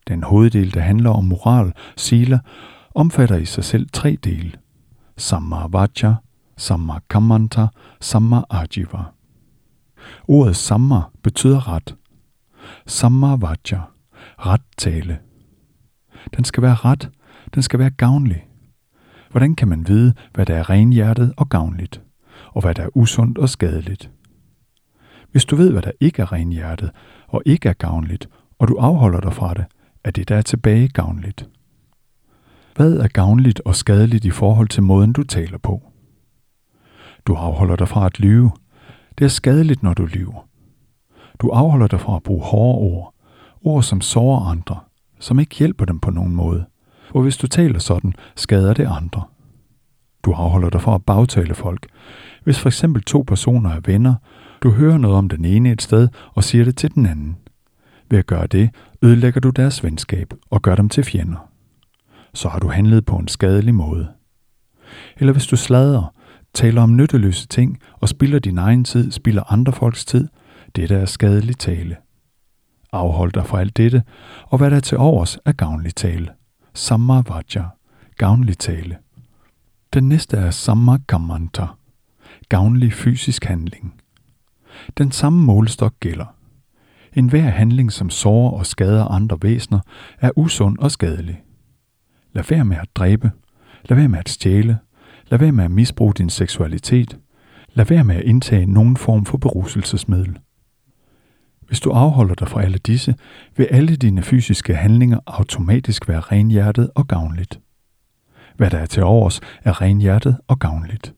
Den hoveddel, der handler om moral, sila, omfatter i sig selv 3 dele. Samma vacca, samma kammanta, samma ajiva. Ordet samma betyder ret. Samma vacca, ret tale. Den skal være ret, den skal være gavnlig. Hvordan kan man vide, hvad der er renhjertet og gavnligt, og hvad der er usundt og skadeligt? Hvis du ved, hvad der ikke er renhjertet og ikke er gavnligt, og du afholder dig fra det, er det, der er tilbage, gavnligt. Hvad er gavnligt og skadeligt i forhold til måden, du taler på? Du afholder dig fra at lyve. Det er skadeligt, når du lyver. Du afholder dig fra at bruge hårde ord. Ord, som sårer andre, som ikke hjælper dem på nogen måde. For hvis du taler sådan, skader det andre. Du afholder dig fra at bagtale folk. Hvis for eksempel 2 personer er venner, du hører noget om den ene et sted og siger det til den anden. Ved at gøre det, ødelægger du deres venskab og gør dem til fjender. Så har du handlet på en skadelig måde. Eller hvis du sladrer, taler om nytteløse ting og spilder din egen tid, spilder andre folks tid, det der er skadelig tale. Afhold dig fra alt dette, og hvad der er til overs er gavnlig tale. Samma vacca, gavnlig tale. Den næste er samma kammanta, gavnlig fysisk handling. Den samme målestok gælder. Enhver handling, som sårer og skader andre væsener, er usund og skadelig. Lad være med at dræbe. Lad være med at stjæle. Lad være med at misbruge din seksualitet. Lad være med at indtage nogen form for beruselsesmiddel. Hvis du afholder dig fra alle disse, vil alle dine fysiske handlinger automatisk være renhjertet og gavnligt. Hvad der er til overs, er renhjertet og gavnligt.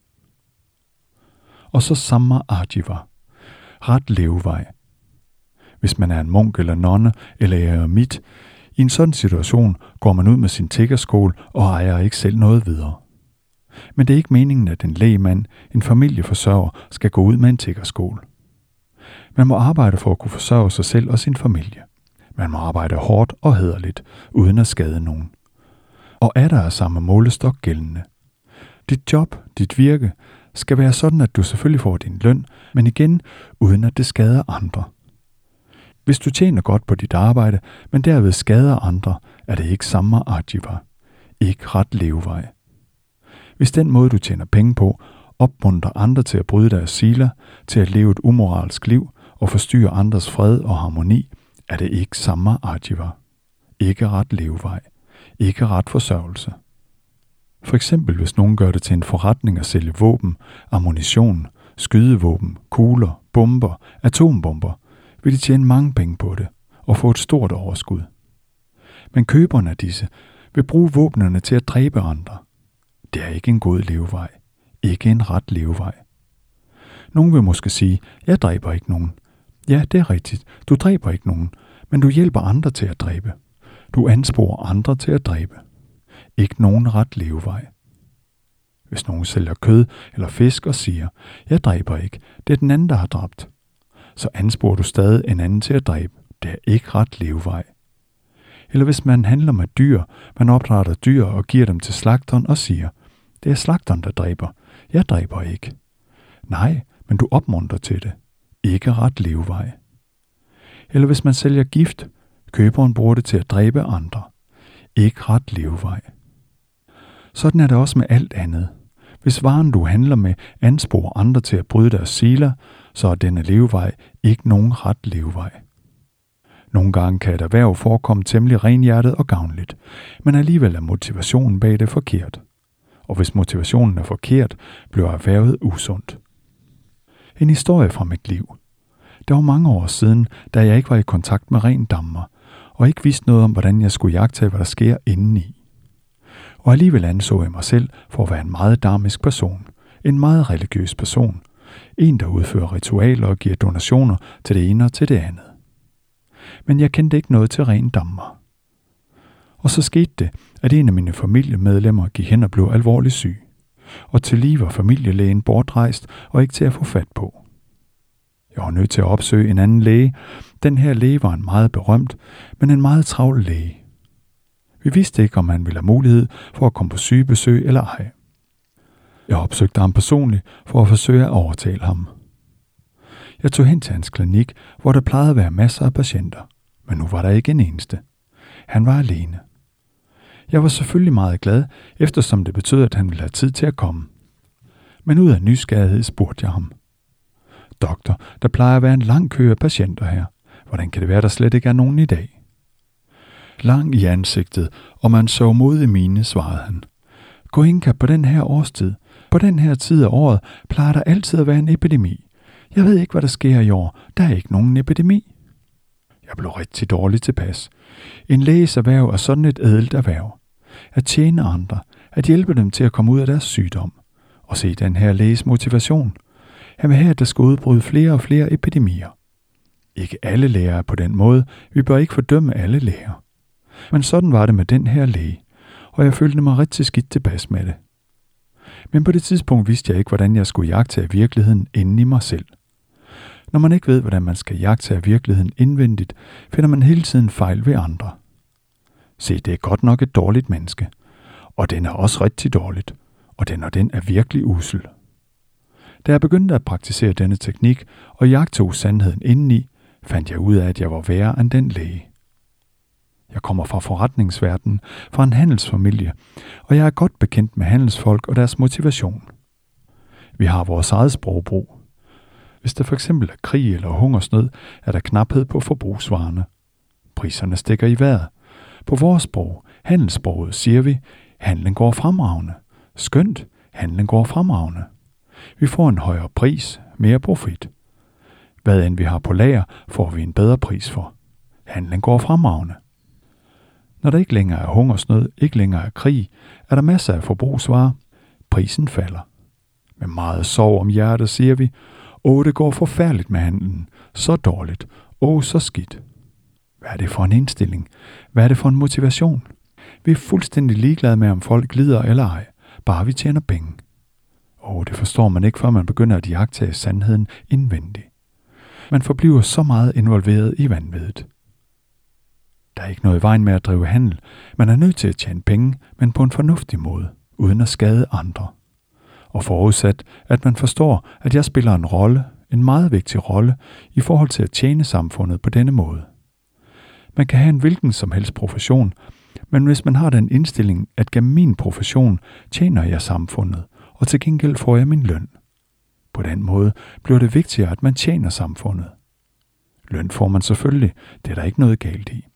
Og så samma ajiva, ret levevej. Hvis man er en munk eller nonne eller eremit, i en sådan situation går man ud med sin tiggerskål og ejer ikke selv noget videre. Men det er ikke meningen, at en lægmand, en familieforsørger, skal gå ud med en tiggerskål. Man må arbejde for at kunne forsørge sig selv og sin familie. Man må arbejde hårdt og hæderligt, uden at skade nogen. Og er der samme målestok gældende. Dit job, dit virke, skal være sådan, at du selvfølgelig får din løn, men igen, uden at det skader andre. Hvis du tjener godt på dit arbejde, men derved skader andre, er det ikke samma ajiva, ikke ret levevej. Hvis den måde, du tjener penge på, opmuntrer andre til at bryde deres sila, til at leve et umoralsk liv og forstyrre andres fred og harmoni, er det ikke samma ajiva, ikke ret levevej, ikke ret forsørgelse. For eksempel hvis nogen gør det til en forretning at sælge våben, ammunition, skydevåben, kugler, bomber, atombomber, vil de tjene mange penge på det og få et stort overskud. Men køberne af disse vil bruge våbnene til at dræbe andre. Det er ikke en god levevej, ikke en ret levevej. Nogen vil måske sige, jeg dræber ikke nogen. Ja, det er rigtigt, du dræber ikke nogen, men du hjælper andre til at dræbe. Du ansporer andre til at dræbe. Ikke nogen ret levevej. Hvis nogen sælger kød eller fisk og siger, jeg dræber ikke, det er den anden, der har dræbt, så ansporer du stadig en anden til at dræbe. Det er ikke ret levevej. Eller hvis man handler med dyr, man opdrætter dyr og giver dem til slagteren og siger, det er slagteren, der dræber. Jeg dræber ikke. Nej, men du opmuntrer til det. Ikke ret levevej. Eller hvis man sælger gift, køberen bruger det til at dræbe andre. Ikke ret levevej. Sådan er det også med alt andet. Hvis varen, du handler med, ansporer andre til at bryde deres sila, så er denne levevej ikke nogen ret levevej. Nogle gange kan et erhverv forekomme temmelig renhjertet og gavnligt, men alligevel er motivationen bag det forkert. Og hvis motivationen er forkert, bliver erhvervet usundt. En historie fra mit liv. Det var mange år siden, da jeg ikke var i kontakt med ren dammer, og ikke vidste noget om, hvordan jeg skulle iagttage, hvad der sker indeni. Og alligevel anså jeg mig selv for at være en meget dharmisk person, en meget religiøs person, en der udfører ritualer og giver donationer til det ene og til det andet. Men jeg kendte ikke noget til ren dammer. Og så skete det, at en af mine familiemedlemmer gik hen og blev alvorligt syg, og tillige var familielægen bortrejst og ikke til at få fat på. Jeg var nødt til at opsøge en anden læge. Den her læge var en meget berømt, men en meget travl læge. Vi vidste ikke, om han ville have mulighed for at komme på sygebesøg eller ej. Jeg opsøgte ham personligt for at forsøge at overtale ham. Jeg tog hen til hans klinik, hvor der plejede at være masser af patienter, men nu var der ikke en eneste. Han var alene. Jeg var selvfølgelig meget glad, eftersom det betød, at han ville have tid til at komme. Men ud af nysgerrighed spurgte jeg ham. Doktor, der plejer at være en lang kø af patienter her. Hvordan kan det være, der slet ikke er nogen i dag? Lang i ansigtet, og man så mod i mine, svarede han. Goenka, på den her årstid, på den her tid af året, plejer der altid at være en epidemi. Jeg ved ikke, hvad der sker i år. Der er ikke nogen epidemi. Jeg blev rigtig dårligt tilpas. En læges erhverv er sådan et ædelt erhverv. At tjene andre, at hjælpe dem til at komme ud af deres sygdom. Og se den her læges motivation. Han vil have, at der skal udbryde flere og flere epidemier. Ikke alle læger er på den måde. Vi bør ikke fordømme alle læger. Men sådan var det med den her læge, og jeg følte mig rigtig skidt tilpas med det. Men på det tidspunkt vidste jeg ikke, hvordan jeg skulle jagtage virkeligheden inden i mig selv. Når man ikke ved, hvordan man skal jagtage virkeligheden indvendigt, finder man hele tiden fejl ved andre. Se, det er godt nok et dårligt menneske, og den er også rigtig dårligt, og den er virkelig usel. Da jeg begyndte at praktisere denne teknik og jagtog sandheden indeni, fandt jeg ud af, at jeg var værre end den læge. Jeg kommer fra forretningsverdenen, fra en handelsfamilie, og jeg er godt bekendt med handelsfolk og deres motivation. Vi har vores eget sprogbrug. Hvis der for eksempel er krig eller hungersnød, er der knaphed på forbrugsvarerne. Priserne stikker i vejret. På vores sprog, handelssproget, siger vi, handlen går fremragende. Skønt, handlen går fremragende. Vi får en højere pris, mere profit. Hvad end vi har på lager, får vi en bedre pris for. Handlen går fremragende. Når der ikke længere er hungersnød, ikke længere er krig, er der masser af forbrugsvarer. Prisen falder. Med meget sorg om hjertet siger vi, det går forfærdeligt med handlen. Så dårligt. Så skidt. Hvad er det for en indstilling? Hvad er det for en motivation? Vi er fuldstændig ligeglade med, om folk lider eller ej. Bare vi tjener penge. Det forstår man ikke, før man begynder at jagtage sandheden indvendigt. Man forbliver så meget involveret i vanviddet. Der er ikke noget i vejen med at drive handel. Man er nødt til at tjene penge, men på en fornuftig måde, uden at skade andre. Og forudsat, at man forstår, at jeg spiller en rolle, en meget vigtig rolle, i forhold til at tjene samfundet på denne måde. Man kan have en hvilken som helst profession, men hvis man har den indstilling, at gennem min profession tjener jeg samfundet, og til gengæld får jeg min løn. På den måde bliver det vigtigere, at man tjener samfundet. Løn får man selvfølgelig, det er der ikke noget galt i.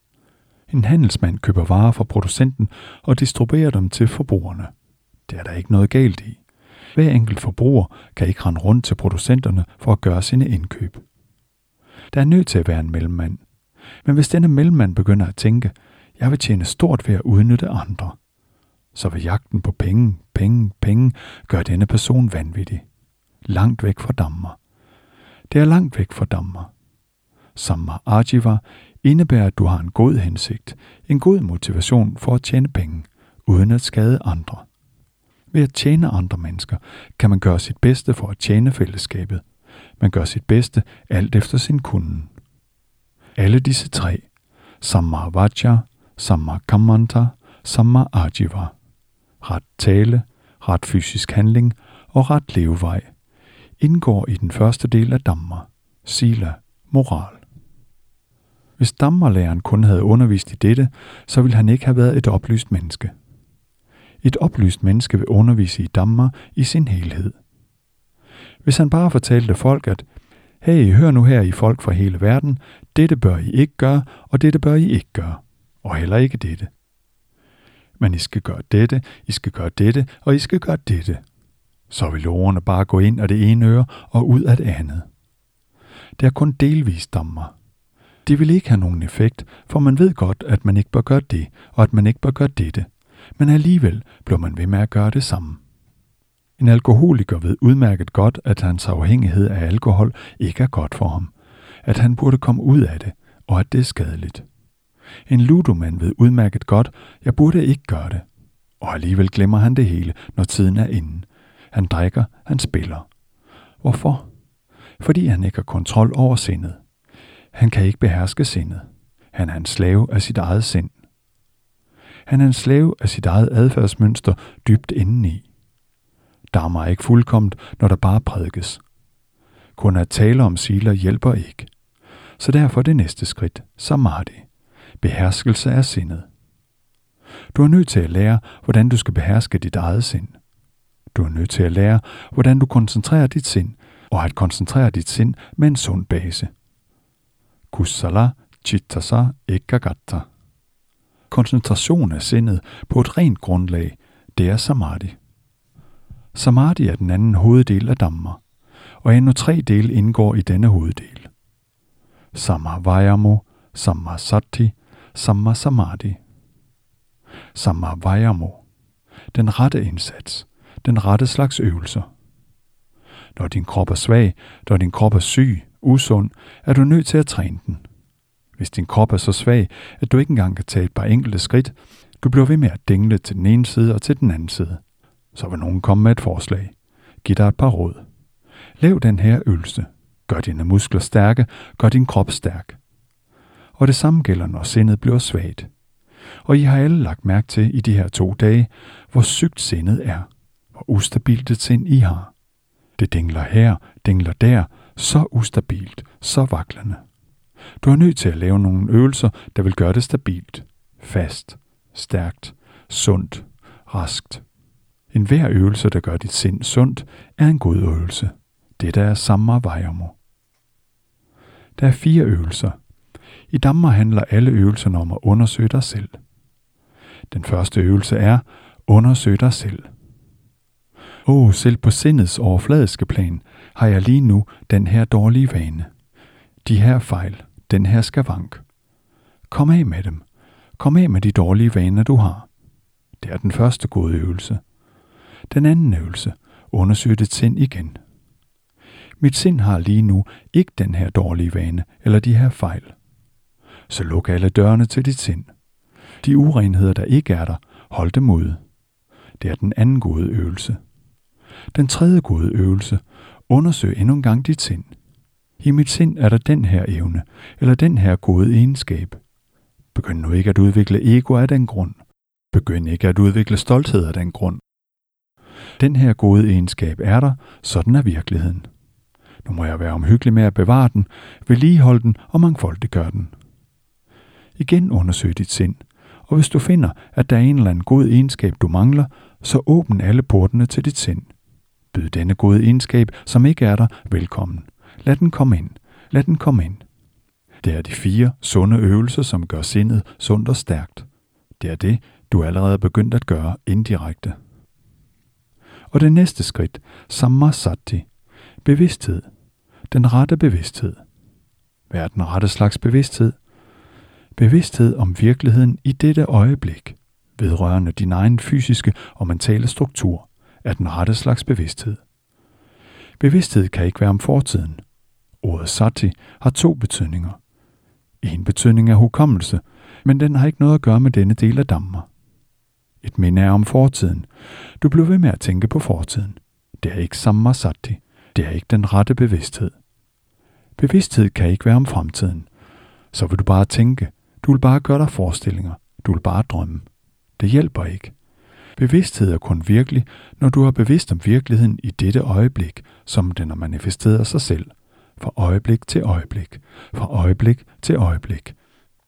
En handelsmand køber varer fra producenten og distribuerer dem til forbrugerne. Det er der ikke noget galt i. Hver enkelt forbruger kan ikke rende rundt til producenterne for at gøre sine indkøb. Der er nødt til at være en mellemmand. Men hvis denne mellemmand begynder at tænke, jeg vil tjene stort ved at udnytte andre, så vil jagten på penge, gøre denne person vanvittig. Langt væk fra Dhamma. Det er langt væk fra Dhamma. Samma Ajiva indebærer, at du har en god hensigt, en god motivation for at tjene penge, uden at skade andre. Ved at tjene andre mennesker, kan man gøre sit bedste for at tjene fællesskabet. Man gør sit bedste alt efter sin kunden. Alle disse tre, Samma Vajja, Samma Kammanta, Samma Ajiva, ret tale, ret fysisk handling og ret levevej, indgår i den første del af Dhamma, sila, moral. Hvis Dhamma-læreren kun havde undervist i dette, så ville han ikke have været et oplyst menneske. Et oplyst menneske vil undervise i Dhamma i sin helhed. Hvis han bare fortalte folk, at hey, hør nu her I folk fra hele verden, dette bør I ikke gøre, og dette bør I ikke gøre, og heller ikke dette. Men I skal gøre dette, I skal gøre dette, og I skal gøre dette. Så vil ordene bare gå ind af det ene øre og ud af det andet. Det er kun delvis Dhamma. Det vil ikke have nogen effekt, for man ved godt, at man ikke bør gøre det, og at man ikke bør gøre dette. Men alligevel bliver man ved med at gøre det samme. En alkoholiker ved udmærket godt, at hans afhængighed af alkohol ikke er godt for ham. At han burde komme ud af det, og at det er skadeligt. En ludomand ved udmærket godt, jeg burde ikke gøre det. Og alligevel glemmer han det hele, når tiden er inde. Han drikker, han spiller. Hvorfor? Fordi han ikke har kontrol over sindet. Han kan ikke beherske sindet. Han er en slave af sit eget sind. Han er en slave af sit eget adfærdsmønster dybt indeni. Dhamma er ikke fuldkomment, når der bare prædikes. Kun at tale om sila hjælper ikke. Så derfor det næste skridt, samadhi. Beherskelse af sindet. Du er nødt til at lære, hvordan du skal beherske dit eget sind. Du er nødt til at lære, hvordan du koncentrerer dit sind, og at koncentrere dit sind med en sund base. Kusala chittasa ekagata. Koncentration af sindet på et rent grundlag, det er samadhi. Samadhi er den anden hoveddel af Dhamma, og endnu 3 dele indgår i denne hoveddel. Samma vayamo, samma sati, samma samadhi. Samma vayamo. Den rette indsats. Den rette slags øvelser. Når din krop er svag, når din krop er syg, usund, er du nødt til at træne den. Hvis din krop er så svag, at du ikke engang kan tage et par enkelte skridt, du bliver ved med at dingle til den ene side og til den anden side. Så vil nogen komme med et forslag. Giv dig et par råd. Lav den her øvelse. Gør dine muskler stærke, gør din krop stærk. Og det samme gælder, når sindet bliver svagt. Og I har alle lagt mærke til i de her 2 dage, hvor sygt sindet er. Hvor ustabilt et sind I har. Det dingler her, dingler der, så ustabilt, så vaklende. Du er nødt til at lave nogle øvelser, der vil gøre det stabilt, fast, stærkt, sundt, raskt. En hver øvelse, der gør dit sind sundt, er en god øvelse. Det er samma vayamo. Der er 4 øvelser. I Dhamma handler alle øvelserne om at undersøge dig selv. Den første øvelse er, undersøg dig selv. Selv på sindets overfladiske plan har jeg lige nu den her dårlige vane. De her fejl, den her skavank. Kom af med dem. Kom af med de dårlige vaner, du har. Det er den første gode øvelse. Den anden øvelse, undersøg dit sind igen. Mit sind har lige nu ikke den her dårlige vane eller de her fejl. Så luk alle dørene til dit sind. De urenheder, der ikke er der, hold dem ude. Det er den anden gode øvelse. Den tredje gode øvelse, undersøg endnu en gang dit sind. I mit sind er der den her evne, eller den her gode egenskab. Begynd nu ikke at udvikle ego af den grund. Begynd ikke at udvikle stolthed af den grund. Den her gode egenskab er der, sådan er virkeligheden. Nu må jeg være omhyggelig med at bevare den, vedligeholde den og mangfoldiggøre den. Igen undersøg dit sind, og hvis du finder, at der er en eller anden god egenskab, du mangler, så åbn alle portene til dit sind. Byd denne gode egenskab, som ikke er der, velkommen. Lad den komme ind. Lad den komme ind. Det er de 4 sunde øvelser, som gør sindet sundt og stærkt. Det er det, du allerede er begyndt at gøre indirekte. Og det næste skridt, samma sati, bevidsthed. Den rette bevidsthed. Hvad er den rette slags bevidsthed? Bevidsthed om virkeligheden i dette øjeblik, vedrørende din egen fysiske og mentale struktur, er den rette slags bevidsthed. Bevidsthed kan ikke være om fortiden. Ordet sati har 2 betydninger. En betydning er hukommelse, men den har ikke noget at gøre med denne del af Dhamma. Et minde er om fortiden. Du bliver ved med at tænke på fortiden. Det er ikke samma sati. Det er ikke den rette bevidsthed. Bevidsthed kan ikke være om fremtiden. Så vil du bare tænke. Du vil bare gøre dig forestillinger. Du vil bare drømme. Det hjælper ikke. Bevidsthed er kun virkelig, når du er bevidst om virkeligheden i dette øjeblik, som den har manifesteret sig selv. Fra øjeblik til øjeblik. Fra øjeblik til øjeblik.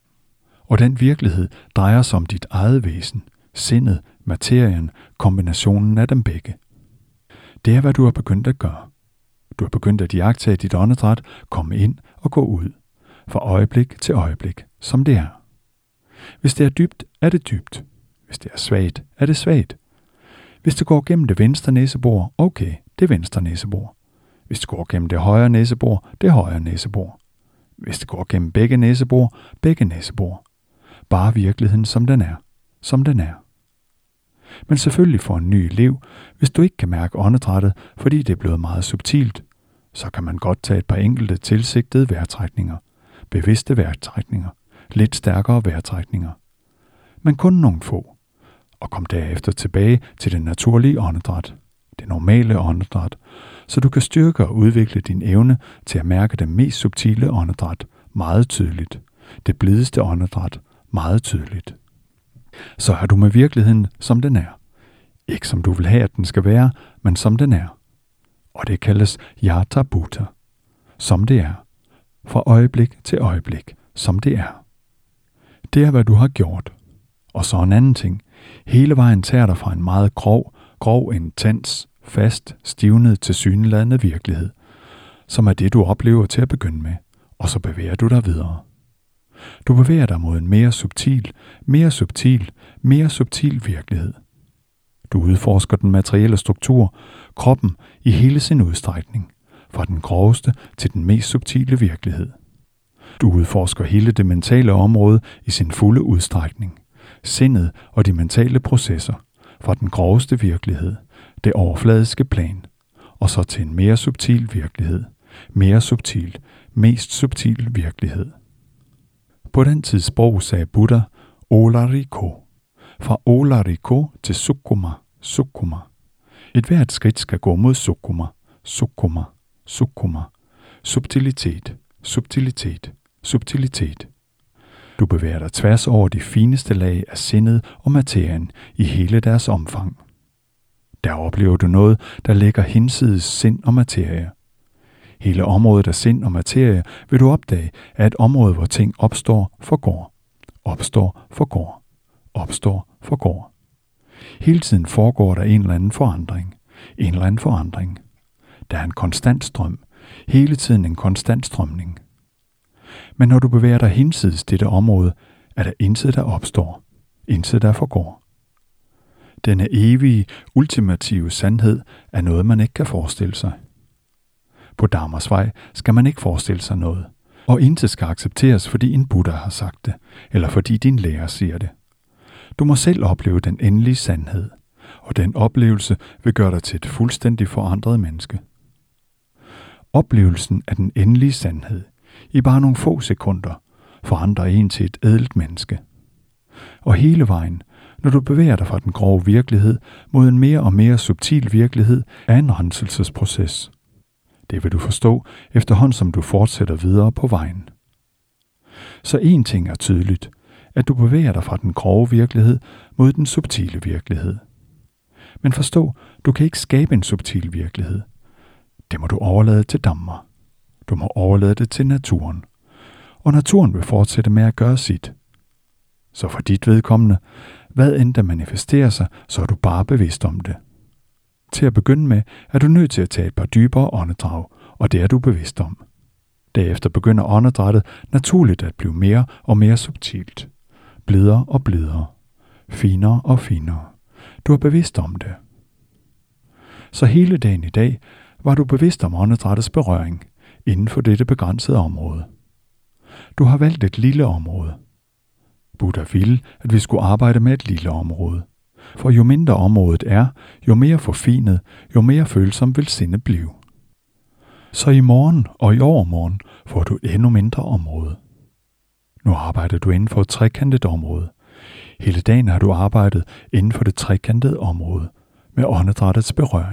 Og den virkelighed drejer sig om dit eget væsen, sindet, materien, kombinationen af dem begge. Det er, hvad du har begyndt at gøre. Du har begyndt at iagttage dit åndedræt, komme ind og gå ud. Fra øjeblik til øjeblik, som det er. Hvis det er dybt, er det dybt. Hvis det er svagt, er det svagt. Hvis det går gennem det venstre næsebor, okay, det venstre næsebor. Hvis det går gennem det højre næsebor, det højre næsebor. Hvis det går gennem begge næsebor, begge næsebor. Bare virkeligheden, som den er. Som den er. Men selvfølgelig for en ny elev, hvis du ikke kan mærke åndedrættet, fordi det er blevet meget subtilt, så kan man godt tage et par enkelte tilsigtede vejrtrækninger. Bevidste vejrtrækninger. Lidt stærkere vejrtrækninger. Men kun nogle få. Og kom derefter tilbage til det naturlige åndedræt. Det normale åndedræt. Så du kan styrke og udvikle din evne til at mærke det mest subtile åndedræt meget tydeligt. Det blideste åndedræt meget tydeligt. Så er du med virkeligheden, som den er. Ikke som du vil have, at den skal være, men som den er. Og det kaldes yatha bhuta. Som det er. Fra øjeblik til øjeblik, som det er. Det er, hvad du har gjort. Og så en anden ting. Hele vejen tager dig fra en meget grov, intens, fast, stivnet, tilsyneladende virkelighed, som er det, du oplever til at begynde med, og så bevæger du dig videre. Du bevæger dig mod en mere subtil virkelighed. Du udforsker den materielle struktur, kroppen i hele sin udstrækning, fra den groveste til den mest subtile virkelighed. Du udforsker hele det mentale område i sin fulde udstrækning, sindet og de mentale processer, fra den groveste virkelighed, det overfladiske plan, og så til en mere subtil virkelighed, mest subtil virkelighed. På den tid sprog sagde Buddha Olariko. Fra Olariko til Sukkuma. Et hvert skridt skal gå mod Sukkuma. Subtilitet. Du bevæger dig tværs over de fineste lag af sindet og materien i hele deres omfang. Der oplever du noget, der ligger hinsides sind og materie. Hele området af sind og materie vil du opdage er et område, hvor ting opstår, forgår. Hele tiden foregår der en eller anden forandring. Der er en konstant strøm, hele tiden en konstant strømning. Men når du bevæger dig hinsides dette område, er der intet, der opstår, intet, der forgår. Denne evige, ultimative sandhed er noget, man ikke kan forestille sig. På Dharmas vej skal man ikke forestille sig noget, og intet skal accepteres, fordi en Buddha har sagt det, eller fordi din lærer siger det. Du må selv opleve den endelige sandhed, og den oplevelse vil gøre dig til et fuldstændig forandret menneske. Oplevelsen af den endelige sandhed, i bare nogle få sekunder, forandrer en til et ædelt menneske. Og hele vejen, når du bevæger dig fra den grove virkelighed mod en mere og mere subtil virkelighed, er en renselsesproces. Det vil du forstå efterhånden, som du fortsætter videre på vejen. Så en ting er tydeligt, at du bevæger dig fra den grove virkelighed mod den subtile virkelighed. Men forstå, du kan ikke skabe en subtil virkelighed. Det må du overlade til Dhamma. Du må overlade det til naturen. Og naturen vil fortsætte med at gøre sit. Så for dit vedkommende, hvad end der manifesterer sig, så er du bare bevidst om det. Til at begynde med, er du nødt til at tage et par dybere åndedrag, og det er du bevidst om. Derefter begynder åndedrættet naturligt at blive mere og mere subtilt. Blidere og blidere. Finere og finere. Du er bevidst om det. Så hele dagen i dag var du bevidst om åndedrættets berøring inden for dette begrænsede område. Du har valgt et lille område. Buddha ville, at vi skulle arbejde med et lille område. For jo mindre området er, jo mere forfinet, jo mere følsom vil sindet blive. Så i morgen og i overmorgen får du et endnu mindre område. Nu arbejder du inden for et trekantet område. Hele dagen har du arbejdet inden for det trekantede område med åndedrættets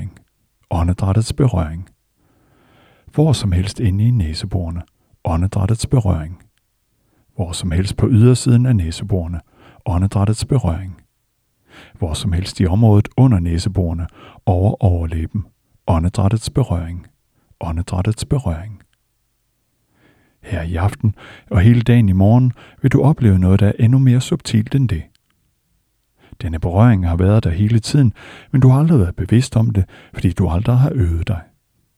berøring. Hvor som helst inde i næseborene, åndedrættets berøring. Hvor som helst på ydersiden af næseborene, åndedrættets berøring. Hvor som helst i området under næseborene, over overlæben, åndedrættets berøring. Her i aften og hele dagen i morgen vil du opleve noget, der er endnu mere subtilt end det. Denne berøring har været der hele tiden, men du har aldrig været bevidst om det, fordi du aldrig har øvet dig.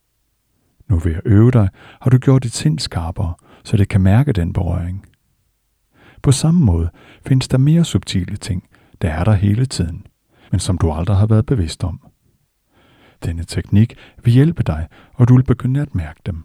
Nu ved at øve dig, har du gjort dit sind skarpere, så det kan mærke den berøring. På samme måde findes der mere subtile ting, der er der hele tiden, men som du aldrig har været bevidst om. Denne teknik vil hjælpe dig, og du vil begynde at mærke dem.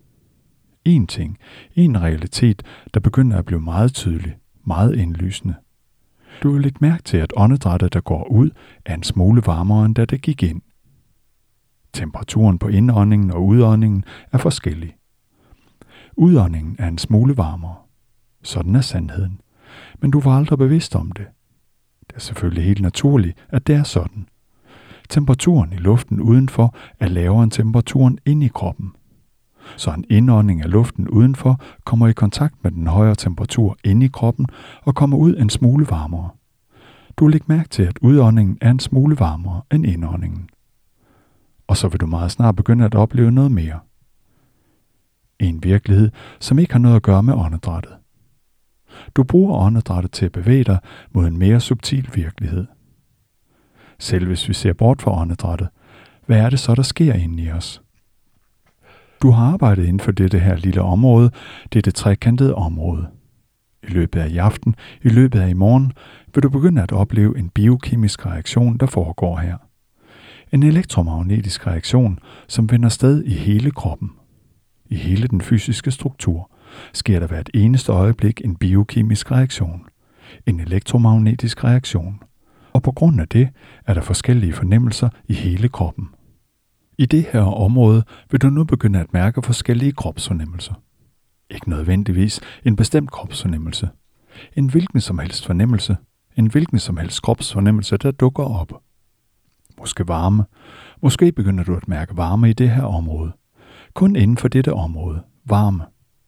En realitet, der begynder at blive meget tydelig, meget indlysende. Du vil lægge mærke til, at åndedrættet, der går ud, er en smule varmere, end da det gik ind. Temperaturen på indåndingen og udåndingen er forskellig. Udåndingen er en smule varmere. Sådan er sandheden. Men du var aldrig bevidst om det. Det er selvfølgelig helt naturligt, at det er sådan. Temperaturen i luften udenfor er lavere end temperaturen inde i kroppen. Så en indånding af luften udenfor kommer i kontakt med den højere temperatur inde i kroppen og kommer ud en smule varmere. Du vil lægge mærke til, at udåndingen er en smule varmere end indåndingen. Og så vil du meget snart begynde at opleve noget mere. En virkelighed, som ikke har noget at gøre med åndedrættet. Du bruger åndedrættet til at bevæge dig mod en mere subtil virkelighed. Selv hvis vi ser bort fra åndedrættet, hvad er det så, der sker inde i os? Du har arbejdet inden for dette her lille område, dette trekantede område. I løbet af i aften, i løbet af i morgen, vil du begynde at opleve en biokemisk reaktion, der foregår her. En elektromagnetisk reaktion, som finder sted i hele kroppen. I hele den fysiske struktur sker der hvert eneste øjeblik en biokemisk reaktion. En elektromagnetisk reaktion. Og på grund af det er der forskellige fornemmelser i hele kroppen. I det her område vil du nu begynde at mærke forskellige kropsfornemmelser. Ikke nødvendigvis en bestemt kropsfornemmelse. En hvilken som helst fornemmelse. En hvilken som helst kropsfornemmelse, der dukker op. Måske varme. Måske begynder du at mærke varme i det her område. Kun inden for dette område. Varme.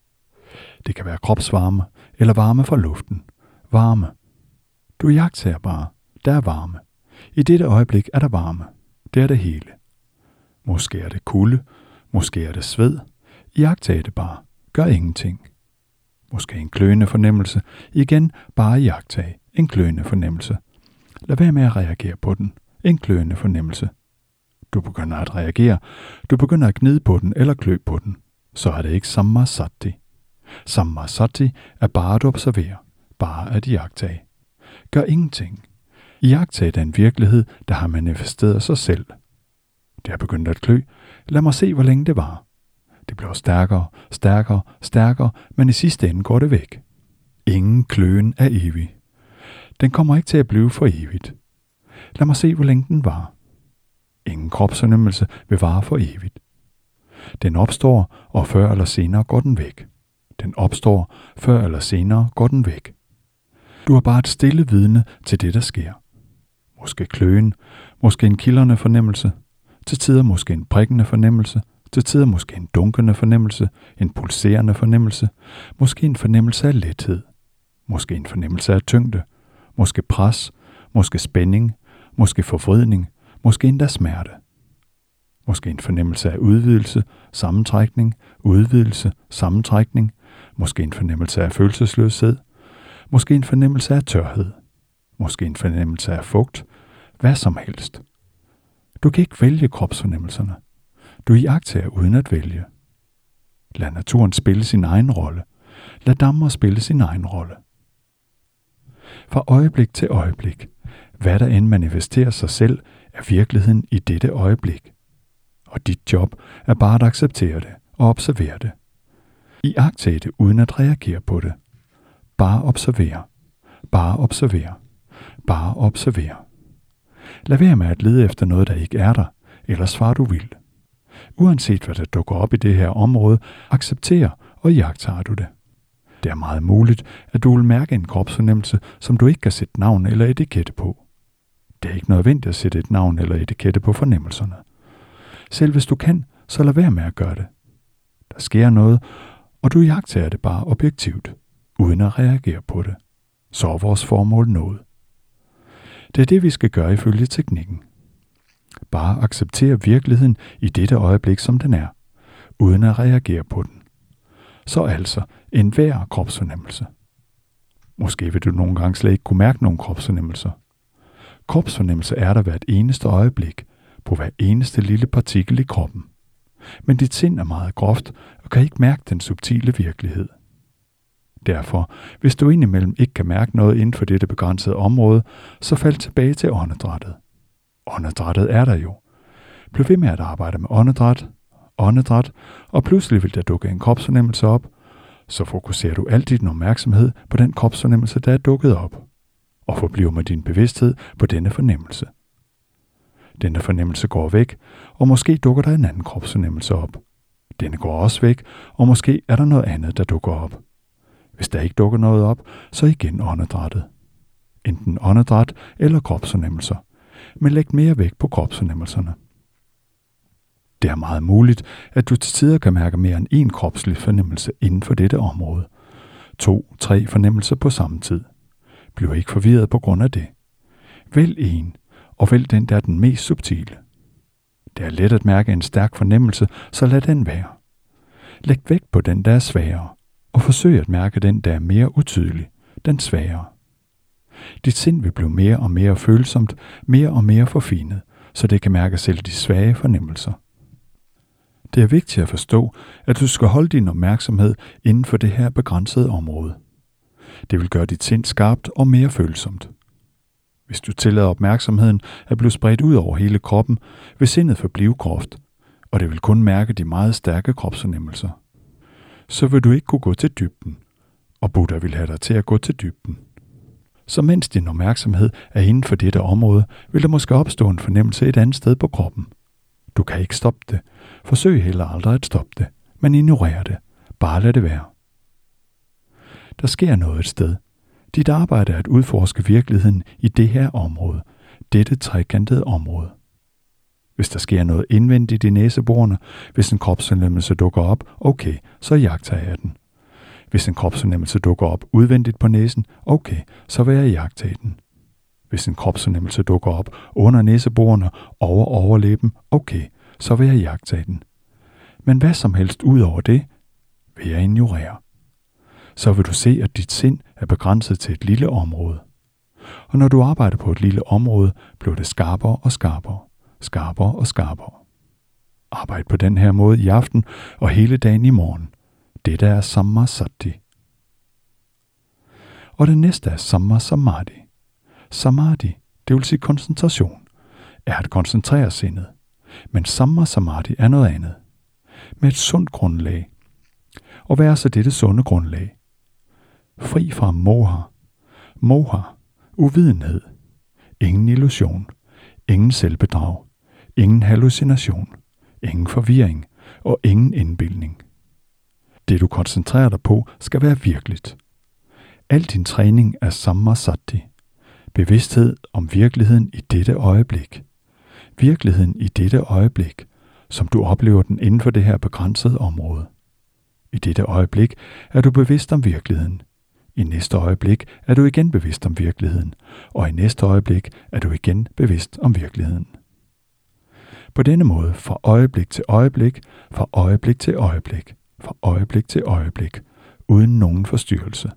Det kan være kropsvarme eller varme fra luften. Varme. Du iagttager bare. Der er varme. I dette øjeblik er der varme. Det er det hele. Måske er det kulde. Måske er det sved. Iagttag det bare. Gør ingenting. Måske en kløende fornemmelse. Igen bare iagttag. En kløende fornemmelse. Lad være med at reagere på den. En kløende fornemmelse. Du begynder at reagere. Du begynder at gnide på den eller klø på den. Så er det ikke sammasati. Sammasati er bare at observere. Bare at iagttage. Gør ingenting. Iagttag den virkelighed, der har manifesteret sig selv. Det er begyndt at klø. Lad mig se, hvor længe det var. Det bliver stærkere, stærkere, stærkere, men i sidste ende går det væk. Ingen kløen er evig. Den kommer ikke til at blive for evigt. Lad mig se, hvor længe den var. Ingen kropsfornemmelse vil vare for evigt. Den opstår, og før eller senere går den væk. Den opstår, før eller senere går den væk. Du har bare et stille vidne til det, der sker. Måske kløen, måske en kildrende fornemmelse, til tider måske en prikkende fornemmelse, til tider måske en dunkende fornemmelse, en pulserende fornemmelse, måske en fornemmelse af lethed, måske en fornemmelse af tyngde, måske pres, måske spænding, måske forvridning, måske endda smerte. Måske en fornemmelse af udvidelse, sammentrækning, udvidelse, sammentrækning, måske en fornemmelse af følelsesløshed, måske en fornemmelse af tørhed, måske en fornemmelse af fugt, hvad som helst. Du kan ikke vælge kropsfornemmelserne. Du iagttager uden at vælge. Lad naturen spille sin egen rolle. Lad dammer spille sin egen rolle. Fra øjeblik til øjeblik, hvad der end manifesterer sig selv, er virkeligheden i dette øjeblik. Og dit job er bare at acceptere det og observere det. Iagttage det uden at reagere på det. Bare observere. Bare observere. Bare observere. Lad være med at lede efter noget, der ikke er der, ellers far du vil. Uanset hvad der dukker op i det her område, accepterer og iagttager du det. Det er meget muligt, at du vil mærke en kropsfornemmelse, som du ikke kan sætte navn eller etikette på. Det er ikke nødvendigt at sætte et navn eller etikette på fornemmelserne. Selv hvis du kan, så lad være med at gøre det. Der sker noget, og du iagttager det bare objektivt, uden at reagere på det. Så er vores formål nået. Det er det, vi skal gøre ifølge teknikken. Bare acceptere virkeligheden i dette øjeblik, som den er, uden at reagere på den. Så altså enhver kropsfornemmelse. Måske vil du nogle gange slet ikke kunne mærke nogen kropsfornemmelser. Kropsfornemmelse er der hvert eneste øjeblik, på hver eneste lille partikel i kroppen. Men dit sind er meget groft og kan ikke mærke den subtile virkelighed. Derfor, hvis du indimellem ikke kan mærke noget inden for dette begrænsede område, så fald tilbage til åndedrættet. Åndedrættet er der jo. Bliv ved med at arbejde med åndedræt, og pludselig vil der dukke en kropsfornemmelse op, så fokuserer du al din opmærksomhed på den kropsfornemmelse, der er dukket op, og forbliver med din bevidsthed på denne fornemmelse. Denne fornemmelse går væk, og måske dukker der en anden kropsfornemmelse op. Denne går også væk, og måske er der noget andet, der dukker op. Hvis der ikke dukker noget op, så igen åndedrættet. Enten åndedræt eller kropsfornemmelser, men læg mere vægt på kropsfornemmelserne. Det er meget muligt, at du til tider kan mærke mere end én kropslig fornemmelse inden for dette område. 2-3 fornemmelser på samme tid. Bliv ikke forvirret på grund af det. Vælg en, og vælg den, der er den mest subtile. Det er let at mærke en stærk fornemmelse, så lad den være. Læg vægt på den, der er sværere, og forsøg at mærke den, der er mere utydelig, den svagere. Dit sind vil blive mere og mere følsomt, mere og mere forfinet, så det kan mærke selv de svage fornemmelser. Det er vigtigt at forstå, at du skal holde din opmærksomhed inden for det her begrænsede område. Det vil gøre dit sind skarpt og mere følsomt. Hvis du tillader opmærksomheden at blive spredt ud over hele kroppen, vil sindet forblive groft, og det vil kun mærke de meget stærke kropsfornemmelser. Så vil du ikke kunne gå til dybden, og Buddha vil have dig til at gå til dybden. Så mens din opmærksomhed er inden for dette område, vil der måske opstå en fornemmelse et andet sted på kroppen. Du kan ikke stoppe det. Forsøg heller aldrig at stoppe det, men ignorer det. Bare lad det være. Der sker noget et sted. Dit arbejde er at udforske virkeligheden i det her område, dette trekantede område. Hvis der sker noget indvendigt i næseborene, hvis en kropsfornemmelse dukker op, okay, så iagttager jeg den. Hvis en kropsfornemmelse dukker op udvendigt på næsen, okay, så vil jeg iagttage den. Hvis en kropsfornemmelse dukker op under næseborene, over overlæben, okay, så vil jeg iagttage den. Men hvad som helst ud over det, vil jeg ignorere. Så vil du se, at dit sind er begrænset til et lille område. Og når du arbejder på et lille område, bliver det skarpere og skarpere, skarpere og skarpere. Arbejd på den her måde i aften og hele dagen i morgen. Dette er Samma Sati. Og det næste er Samma Samadhi. Samadhi, det vil sige koncentration, er at koncentrere sindet. Men Samma Samadhi er noget andet. Med et sundt grundlag. Og hvad er så dette sunde grundlag? Fri fra moha. Moha, uvidenhed. Ingen illusion. Ingen selvbedrag. Ingen hallucination. Ingen forvirring. Og ingen indbildning. Det du koncentrerer dig på skal være virkeligt. Al din træning er Samma Sati. Bevidsthed om virkeligheden i dette øjeblik. Virkeligheden i dette øjeblik, som du oplever den inden for det her begrænsede område. I dette øjeblik er du bevidst om virkeligheden. I næste øjeblik er du igen bevidst om virkeligheden. Og i næste øjeblik er du igen bevidst om virkeligheden. På denne måde, fra øjeblik til øjeblik, fra øjeblik til øjeblik, fra øjeblik til øjeblik, uden nogen forstyrrelse.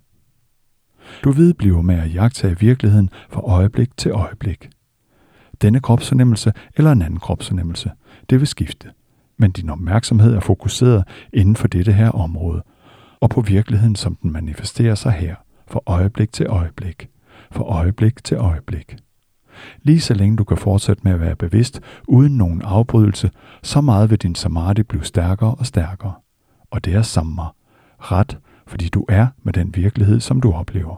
Du vedbliver med at iagttage virkeligheden fra øjeblik til øjeblik. Denne kropsfornemmelse eller en anden kropsfornemmelse, det vil skifte, men din opmærksomhed er fokuseret inden for dette her område, og på virkeligheden, som den manifesterer sig her, fra øjeblik til øjeblik, fra øjeblik til øjeblik. Lige så længe du kan fortsætte med at være bevidst, uden nogen afbrydelse, så meget vil din samadhi blive stærkere og stærkere. Og det er samma, ret, fordi du er med den virkelighed, som du oplever.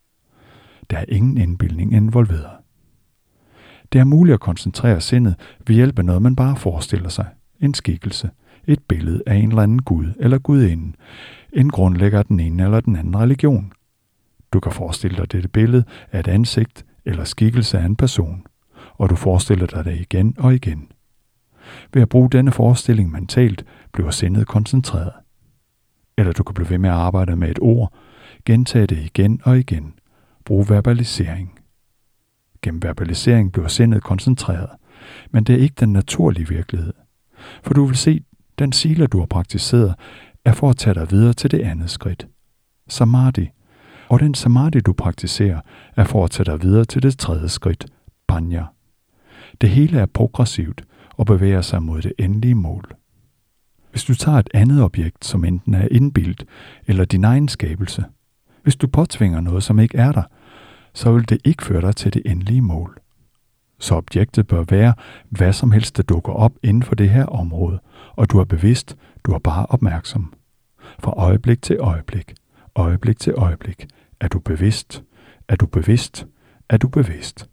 Der er ingen indbildning involveret. Det er muligt at koncentrere sindet ved hjælp af noget, man bare forestiller sig. En skikkelse, et billede af en eller anden gud eller gudinde, en grundlægger af den ene eller den anden religion. Du kan forestille dig dette billede af et ansigt eller skikkelse af en person, og du forestiller dig det igen og igen. Ved at bruge denne forestilling mentalt, bliver sindet koncentreret. Eller du kan blive ved med at arbejde med et ord, gentage det igen og igen. Brug verbalisering. Gennem verbalisering bliver sindet koncentreret, men det er ikke den naturlige virkelighed. For du vil se, den sila, du har praktiseret, er for at tage dig videre til det andet skridt. Samadhi. Og den samadhi, du praktiserer, er for at tage dig videre til det tredje skridt. Panya. Det hele er progressivt og bevæger sig mod det endelige mål. Hvis du tager et andet objekt, som enten er indbildt eller din egen skabelse, hvis du påtvinger noget, som ikke er der, så vil det ikke føre dig til det endelige mål. Så objektet bør være hvad som helst, der dukker op inden for det her område, og du er bevidst, du er bare opmærksom. Fra øjeblik til øjeblik, øjeblik til øjeblik, er du bevidst, er du bevidst, er du bevidst.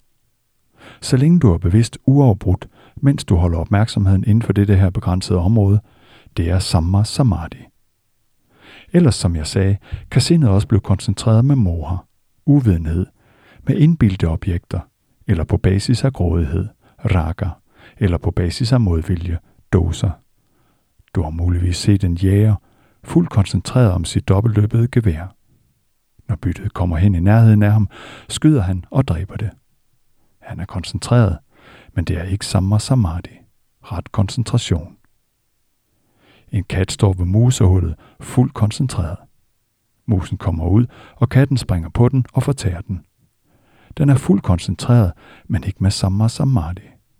Så længe du er bevidst uafbrudt, mens du holder opmærksomheden inden for det her begrænsede område, det er Samma Samadhi. Ellers, som jeg sagde, kan sindet også blive koncentreret med moha, uvidenhed, med indbildte objekter, eller på basis af grådighed, raga, eller på basis af modvilje, dosa. Du har muligvis set en jæger, fuldt koncentreret om sit dobbeltløbede gevær. Når byttet kommer hen i nærheden af ham, skyder han og dræber det. Han er koncentreret, men det er ikke Samma Samadhi, ret koncentration. En kat står ved musehullet, fuldt koncentreret. Musen kommer ud, og katten springer på den og fortærer den. Den er fuldt koncentreret, men ikke med samma samadhi.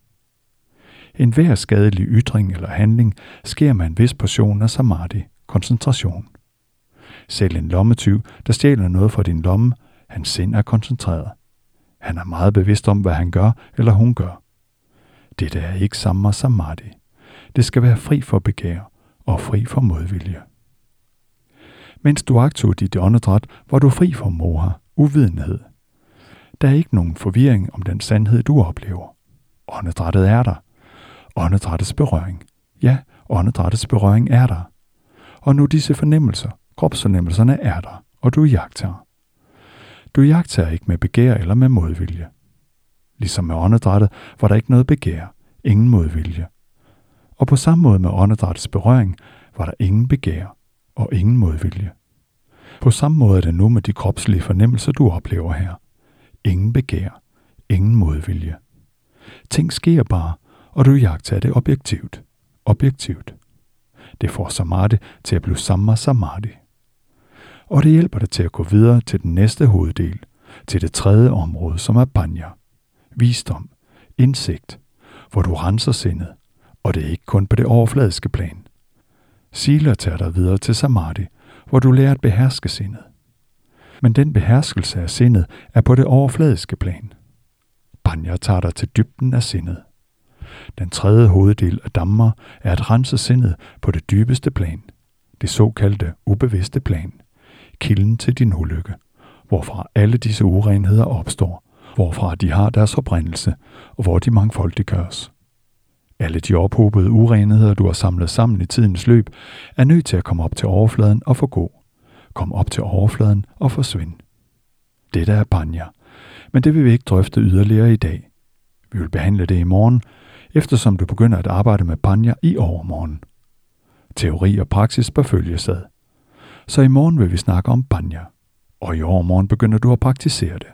En hver skadelig ytring eller handling sker med en vis portion af samadhi, koncentration. Selv en lommetyv, der stjæler noget fra din lomme, hans sind er koncentreret. Han er meget bevidst om, hvad han gør eller hun gør. Dette er ikke samma samadhi. Det skal være fri for begær og fri for modvilje. Mens du aktiv dit åndedræt, var du fri for moha, uvidenhed. Der er ikke nogen forvirring om den sandhed, du oplever. Åndedrættet er der. Åndedrættets berøring. Ja, åndedrættets berøring er der. Og nu disse fornemmelser, kropsfornemmelserne er der, og du jagter. Du jagter ikke med begær eller med modvilje. Ligesom med åndedrættet var der ikke noget begær, ingen modvilje. Og på samme måde med åndedrættets berøring var der ingen begær og ingen modvilje. På samme måde er det nu med de kropslige fornemmelser, du oplever her. Ingen begær, ingen modvilje. Ting sker bare, og du jagter det objektivt. Objektivt. Det får samadhi til at blive samma samadhi. Og det hjælper dig til at gå videre til den næste hoveddel, til det tredje område, som er panya. Visdom, indsigt, hvor du renser sindet, og det er ikke kun på det overfladiske plan. Sila tager dig videre til samadhi, hvor du lærer at beherske sindet. Men den beherskelse af sindet er på det overfladiske plan. Panya tager dig til dybden af sindet. Den tredje hoveddel af Dhamma er at rense sindet på det dybeste plan, det såkaldte ubevidste plan, kilden til din ulykke, hvorfra alle disse urenheder opstår, hvorfra de har deres oprindelse, og hvor de mangfoldiggøres. Alle de ophobede urenheder, du har samlet sammen i tidens løb, er nødt til at komme op til overfladen og forgå. Kom op til overfladen og forsvinde. Dette er panya, men det vil vi ikke drøfte yderligere i dag. Vi vil behandle det i morgen, eftersom du begynder at arbejde med panya i overmorgen. Teori og praksis bør følges ad. Så i morgen vil vi snakke om panya, og i overmorgen begynder du at praktisere det.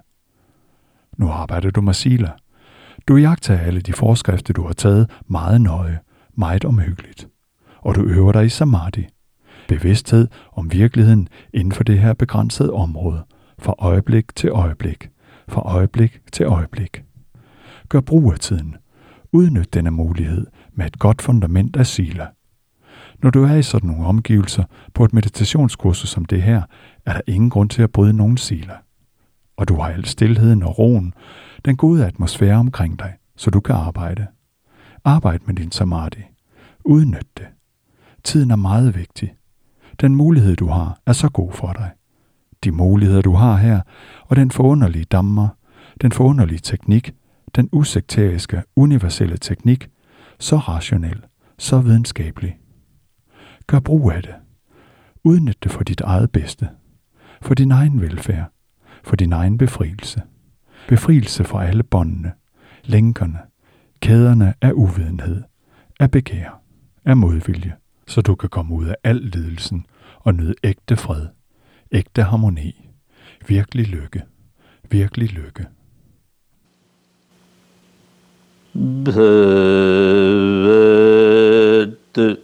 Nu arbejder du med sila. Du jagter alle de forskrifter, du har taget meget nøje, meget omhyggeligt. Og du øver dig i samadhi, bevidsthed om virkeligheden inden for det her begrænsede område, fra øjeblik til øjeblik, fra øjeblik til øjeblik. Gør brug af tiden. Udnyt denne mulighed med et godt fundament af sila. Når du er i sådan nogle omgivelser på et meditationskursus som det her, er der ingen grund til at bryde nogen sila. Og du har al stilheden og roen, den gode atmosfære omkring dig, så du kan arbejde. Arbejd med din samadhi. Udnyt det. Tiden er meget vigtig. Den mulighed, du har, er så god for dig. De muligheder, du har her, og den forunderlige dhamma, den forunderlige teknik, den usekteriske, universelle teknik, så rationel, så videnskabelig. Gør brug af det. Udnyt det for dit eget bedste. For din egen velfærd. For din egen befrielse. Befrielse fra alle båndene, lænkerne, kæderne af uvidenhed, af begær, af modvilje, så du kan komme ud af al lidelsen og nyde ægte fred, ægte harmoni, virkelig lykke, virkelig lykke. Bhavat